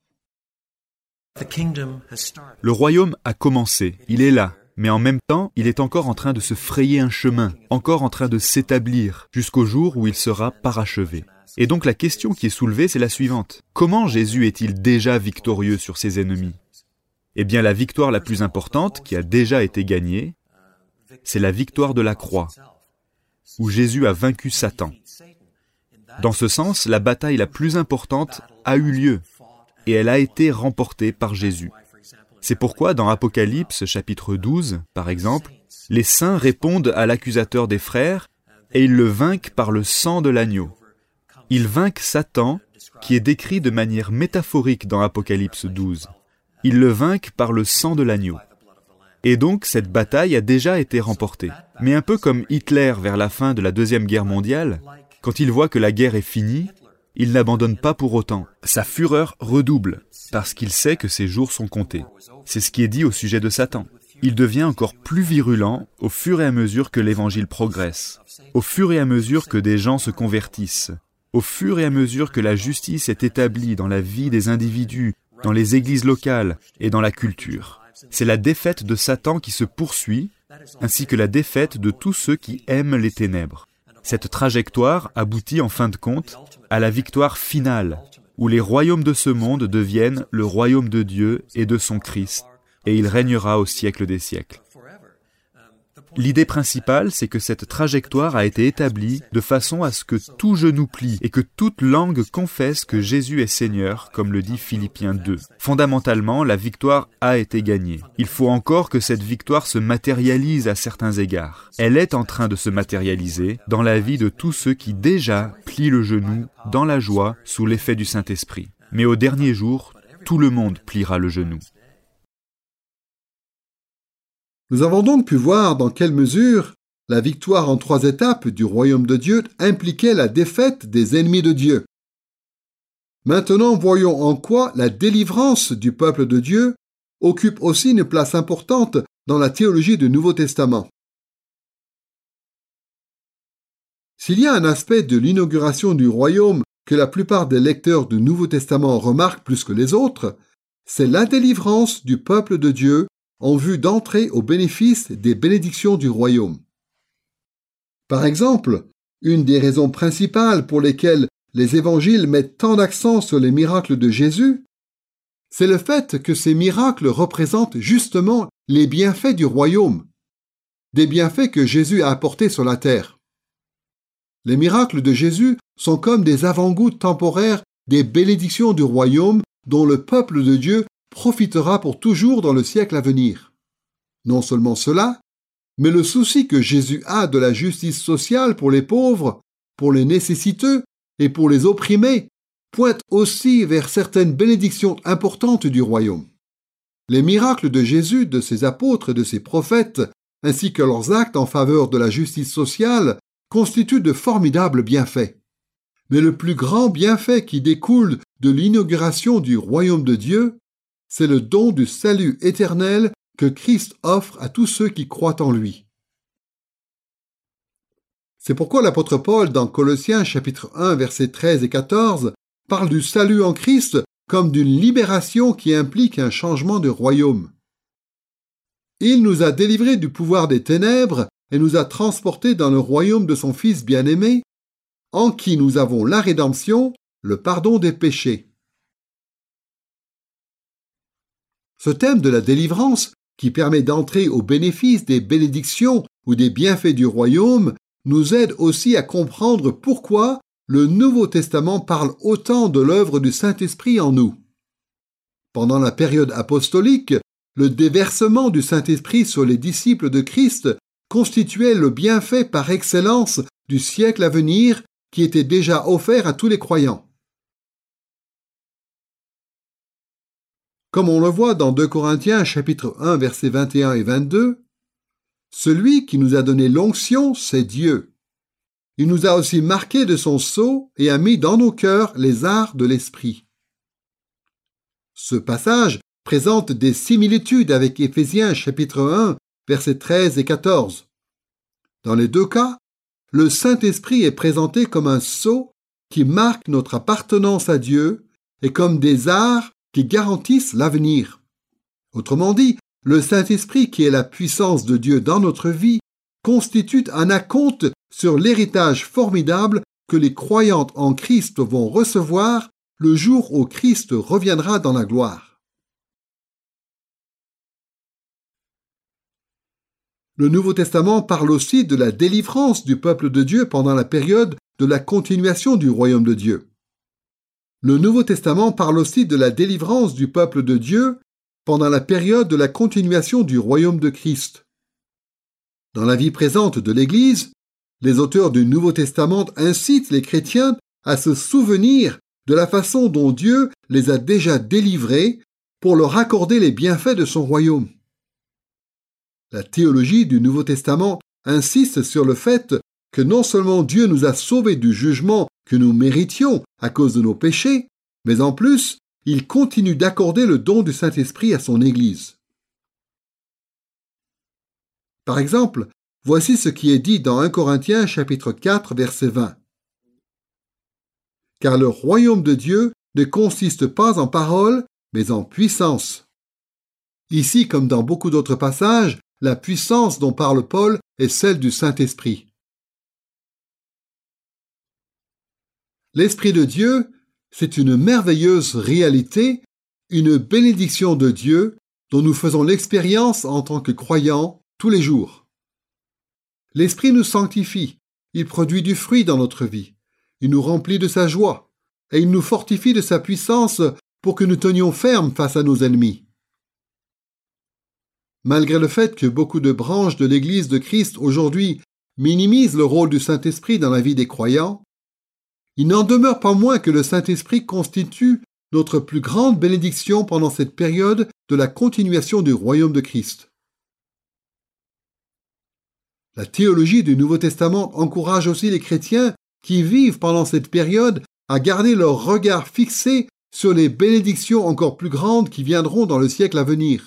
Le royaume a commencé, il est là, mais en même temps, il est encore en train de se frayer un chemin, encore en train de s'établir, jusqu'au jour où il sera parachevé. Et donc la question qui est soulevée, c'est la suivante. Comment Jésus est-il déjà victorieux sur ses ennemis ? Eh bien, la victoire la plus importante, qui a déjà été gagnée, c'est la victoire de la croix, où Jésus a vaincu Satan. Dans ce sens, la bataille la plus importante a eu lieu, et elle a été remportée par Jésus. C'est pourquoi dans Apocalypse chapitre douze, par exemple, les saints répondent à l'accusateur des frères et ils le vainquent par le sang de l'agneau. Ils vainquent Satan, qui est décrit de manière métaphorique dans Apocalypse douze. Ils le vainquent par le sang de l'agneau. Et donc cette bataille a déjà été remportée. Mais un peu comme Hitler vers la fin de la Deuxième Guerre mondiale, quand il voit que la guerre est finie, il n'abandonne pas pour autant. Sa fureur redouble, parce qu'il sait que ses jours sont comptés. C'est ce qui est dit au sujet de Satan. Il devient encore plus virulent au fur et à mesure que l'Évangile progresse, au fur et à mesure que des gens se convertissent, au fur et à mesure que la justice est établie dans la vie des individus, dans les églises locales et dans la culture. C'est la défaite de Satan qui se poursuit, ainsi que la défaite de tous ceux qui aiment les ténèbres. Cette trajectoire aboutit en fin de compte à la victoire finale, où les royaumes de ce monde deviennent le royaume de Dieu et de son Christ, et il régnera au siècle des siècles. L'idée principale, c'est que cette trajectoire a été établie de façon à ce que tout genou plie et que toute langue confesse que Jésus est Seigneur, comme le dit Philippiens deux. Fondamentalement, la victoire a été gagnée. Il faut encore que cette victoire se matérialise à certains égards. Elle est en train de se matérialiser dans la vie de tous ceux qui déjà plient le genou dans la joie sous l'effet du Saint-Esprit. Mais au dernier jour, tout le monde pliera le genou. Nous avons donc pu voir dans quelle mesure la victoire en trois étapes du royaume de Dieu impliquait la défaite des ennemis de Dieu. Maintenant, voyons en quoi la délivrance du peuple de Dieu occupe aussi une place importante dans la théologie du Nouveau Testament. S'il y a un aspect de l'inauguration du royaume que la plupart des lecteurs du Nouveau Testament remarquent plus que les autres, c'est la délivrance du peuple de Dieu en vue d'entrer au bénéfice des bénédictions du royaume. Par exemple, une des raisons principales pour lesquelles les évangiles mettent tant d'accent sur les miracles de Jésus, c'est le fait que ces miracles représentent justement les bienfaits du royaume, des bienfaits que Jésus a apportés sur la terre. Les miracles de Jésus sont comme des avant-goûts temporaires des bénédictions du royaume dont le peuple de Dieu profitera pour toujours dans le siècle à venir. Non seulement cela, mais le souci que Jésus a de la justice sociale pour les pauvres, pour les nécessiteux et pour les opprimés pointe aussi vers certaines bénédictions importantes du royaume. Les miracles de Jésus, de ses apôtres et de ses prophètes, ainsi que leurs actes en faveur de la justice sociale, constituent de formidables bienfaits. Mais le plus grand bienfait qui découle de l'inauguration du royaume de Dieu, c'est le don du salut éternel que Christ offre à tous ceux qui croient en lui. C'est pourquoi l'apôtre Paul, dans Colossiens chapitre un, versets treize et quatorze, parle du salut en Christ comme d'une libération qui implique un changement de royaume. Il nous a délivrés du pouvoir des ténèbres et nous a transportés dans le royaume de son Fils bien-aimé, en qui nous avons la rédemption, le pardon des péchés. Ce thème de la délivrance, qui permet d'entrer au bénéfice des bénédictions ou des bienfaits du royaume, nous aide aussi à comprendre pourquoi le Nouveau Testament parle autant de l'œuvre du Saint-Esprit en nous. Pendant la période apostolique, le déversement du Saint-Esprit sur les disciples de Christ constituait le bienfait par excellence du siècle à venir qui était déjà offert à tous les croyants. Comme on le voit dans deux Corinthiens chapitre un versets vingt et un et vingt-deux, celui qui nous a donné l'onction, c'est Dieu. Il nous a aussi marqués de son sceau et a mis dans nos cœurs les arts de l'esprit. Ce passage présente des similitudes avec Éphésiens chapitre un, versets treize et quatorze. Dans les deux cas, le Saint-Esprit est présenté comme un sceau qui marque notre appartenance à Dieu et comme des arts qui garantissent l'avenir. Autrement dit, le Saint-Esprit, qui est la puissance de Dieu dans notre vie, constitue un acompte sur l'héritage formidable que les croyantes en Christ vont recevoir le jour où Christ reviendra dans la gloire. Le Nouveau Testament parle aussi de la délivrance du peuple de Dieu pendant la période de la continuation du royaume de Dieu. Le Nouveau Testament parle aussi de la délivrance du peuple de Dieu pendant la période de la continuation du royaume de Christ. Dans la vie présente de l'Église, les auteurs du Nouveau Testament incitent les chrétiens à se souvenir de la façon dont Dieu les a déjà délivrés pour leur accorder les bienfaits de son royaume. La théologie du Nouveau Testament insiste sur le fait que non seulement Dieu nous a sauvés du jugement que nous méritions à cause de nos péchés, mais en plus, il continue d'accorder le don du Saint-Esprit à son Église. Par exemple, voici ce qui est dit dans un Corinthiens chapitre quatre verset vingt. Car le royaume de Dieu ne consiste pas en paroles, mais en puissance. Ici, comme dans beaucoup d'autres passages, la puissance dont parle Paul est celle du Saint-Esprit. L'Esprit de Dieu, c'est une merveilleuse réalité, une bénédiction de Dieu dont nous faisons l'expérience en tant que croyants tous les jours. L'Esprit nous sanctifie, il produit du fruit dans notre vie, il nous remplit de sa joie et il nous fortifie de sa puissance pour que nous tenions ferme face à nos ennemis. Malgré le fait que beaucoup de branches de l'Église de Christ aujourd'hui minimisent le rôle du Saint-Esprit dans la vie des croyants, il n'en demeure pas moins que le Saint-Esprit constitue notre plus grande bénédiction pendant cette période de la continuation du royaume de Christ. La théologie du Nouveau Testament encourage aussi les chrétiens qui vivent pendant cette période à garder leur regard fixé sur les bénédictions encore plus grandes qui viendront dans le siècle à venir.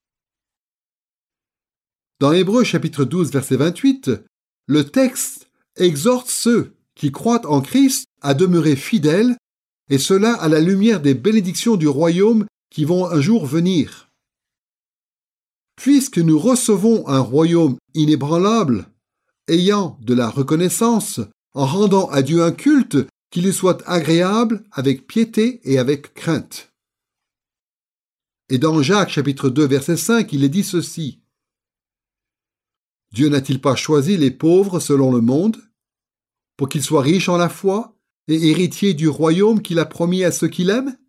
Dans Hébreux chapitre douze verset vingt-huit, le texte exhorte ceux qui croient en Christ à demeurer fidèles, et cela à la lumière des bénédictions du royaume qui vont un jour venir. Puisque nous recevons un royaume inébranlable, ayant de la reconnaissance, en rendant à Dieu un culte qui lui soit agréable avec piété et avec crainte. Et dans Jacques chapitre deux verset cinq, il est dit ceci. Dieu n'a-t-il pas choisi les pauvres selon le monde, pour qu'ils soient riches en la foi et héritiers du royaume qu'il a promis à ceux qui l'aiment?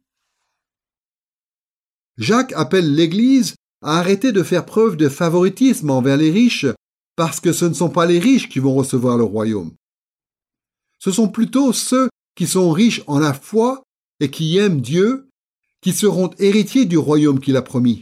Jacques appelle l'Église à arrêter de faire preuve de favoritisme envers les riches, parce que ce ne sont pas les riches qui vont recevoir le royaume. Ce sont plutôt ceux qui sont riches en la foi et qui aiment Dieu, qui seront héritiers du royaume qu'il a promis.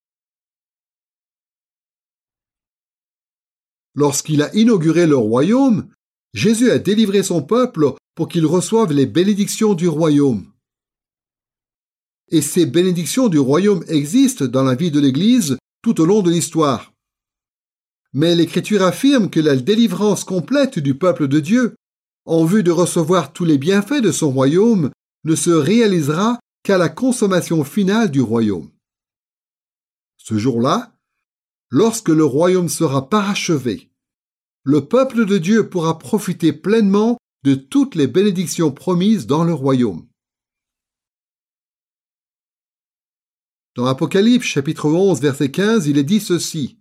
Lorsqu'il a inauguré le royaume, Jésus a délivré son peuple pour qu'il reçoive les bénédictions du royaume. Et ces bénédictions du royaume existent dans la vie de l'Église tout au long de l'histoire. Mais l'Écriture affirme que la délivrance complète du peuple de Dieu, en vue de recevoir tous les bienfaits de son royaume, ne se réalisera qu'à la consommation finale du royaume. Ce jour-là, lorsque le royaume sera parachevé le peuple de Dieu pourra profiter pleinement de toutes les bénédictions promises dans le royaume. Dans Apocalypse chapitre onze verset quinze, il est dit ceci: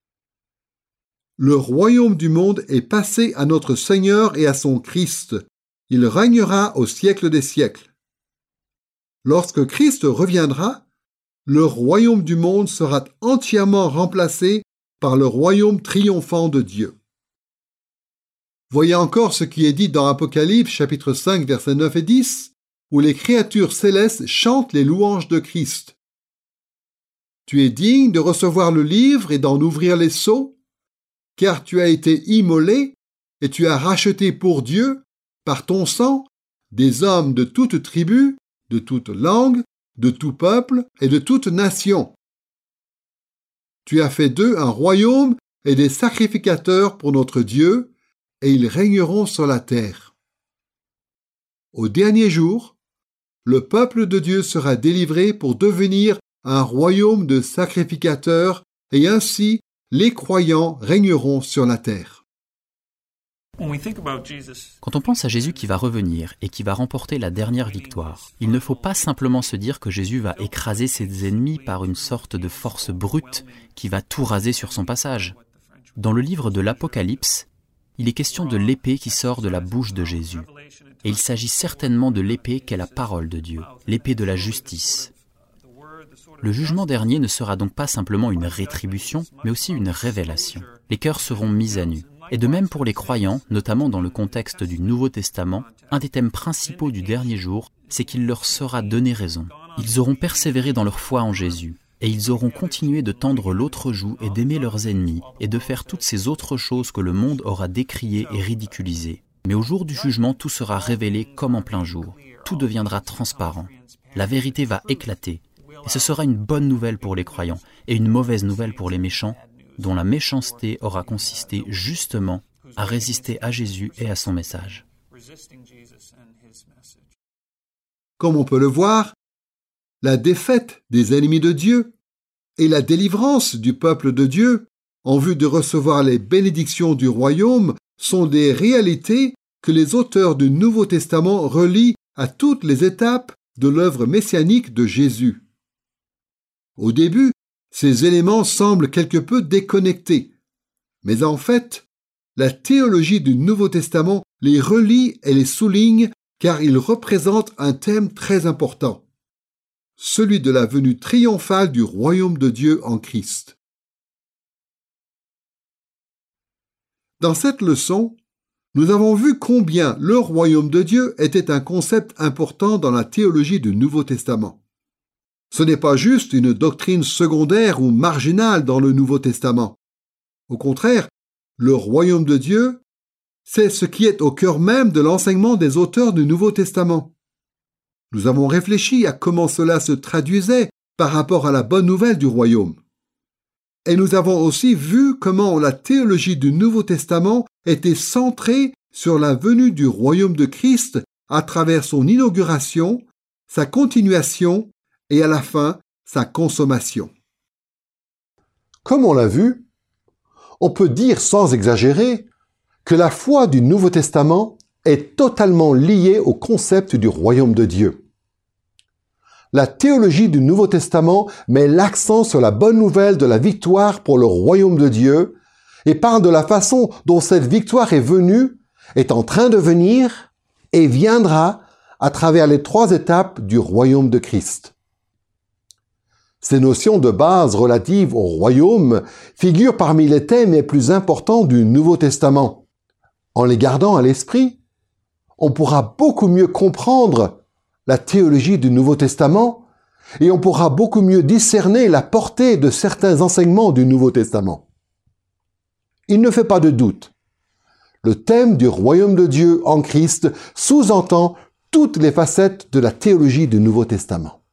« Le royaume du monde est passé à notre Seigneur et à son Christ. Il régnera au siècle des siècles. » Lorsque Christ reviendra, le royaume du monde sera entièrement remplacé par le royaume triomphant de Dieu. Voyez encore ce qui est dit dans Apocalypse chapitre cinq versets neuf et dix, où les créatures célestes chantent les louanges de Christ. « Tu es digne de recevoir le livre et d'en ouvrir les sceaux, car tu as été immolé et tu as racheté pour Dieu, par ton sang, des hommes de toute tribu, de toute langue, de tout peuple et de toute nation. Tu as fait d'eux un royaume et des sacrificateurs pour notre Dieu, et ils régneront sur la terre. Au dernier jour, le peuple de Dieu sera délivré pour devenir un royaume de sacrificateurs, et ainsi les croyants régneront sur la terre. » Quand on pense à Jésus qui va revenir et qui va remporter la dernière victoire, il ne faut pas simplement se dire que Jésus va écraser ses ennemis par une sorte de force brute qui va tout raser sur son passage. Dans le livre de l'Apocalypse, il est question de l'épée qui sort de la bouche de Jésus. Et il s'agit certainement de l'épée qu'est la parole de Dieu, l'épée de la justice. Le jugement dernier ne sera donc pas simplement une rétribution, mais aussi une révélation. Les cœurs seront mis à nu. Et de même pour les croyants, notamment dans le contexte du Nouveau Testament, un des thèmes principaux du dernier jour, c'est qu'il leur sera donné raison. Ils auront persévéré dans leur foi en Jésus, et ils auront continué de tendre l'autre joue et d'aimer leurs ennemis, et de faire toutes ces autres choses que le monde aura décriées et ridiculisées. Mais au jour du jugement, tout sera révélé comme en plein jour. Tout deviendra transparent. La vérité va éclater. Et ce sera une bonne nouvelle pour les croyants, et une mauvaise nouvelle pour les méchants, dont la méchanceté aura consisté justement à résister à Jésus et à son message. Comme on peut le voir, la défaite des ennemis de Dieu et la délivrance du peuple de Dieu en vue de recevoir les bénédictions du royaume sont des réalités que les auteurs du Nouveau Testament relient à toutes les étapes de l'œuvre messianique de Jésus. Au début, ces éléments semblent quelque peu déconnectés, mais en fait, la théologie du Nouveau Testament les relie et les souligne car ils représentent un thème très important, celui de la venue triomphale du royaume de Dieu en Christ. Dans cette leçon, nous avons vu combien le royaume de Dieu était un concept important dans la théologie du Nouveau Testament. Ce n'est pas juste une doctrine secondaire ou marginale dans le Nouveau Testament. Au contraire, le royaume de Dieu, c'est ce qui est au cœur même de l'enseignement des auteurs du Nouveau Testament. Nous avons réfléchi à comment cela se traduisait par rapport à la bonne nouvelle du royaume. Et nous avons aussi vu comment la théologie du Nouveau Testament était centrée sur la venue du royaume de Christ à travers son inauguration, sa continuation et à la fin, sa consommation. Comme on l'a vu, on peut dire sans exagérer que la foi du Nouveau Testament est totalement liée au concept du royaume de Dieu. La théologie du Nouveau Testament met l'accent sur la bonne nouvelle de la victoire pour le royaume de Dieu et parle de la façon dont cette victoire est venue, est en train de venir et viendra à travers les trois étapes du royaume de Christ. Ces notions de base relatives au royaume figurent parmi les thèmes les plus importants du Nouveau Testament. En les gardant à l'esprit, on pourra beaucoup mieux comprendre la théologie du Nouveau Testament et on pourra beaucoup mieux discerner la portée de certains enseignements du Nouveau Testament. Il ne fait pas de doute. Le thème du royaume de Dieu en Christ sous-entend toutes les facettes de la théologie du Nouveau Testament.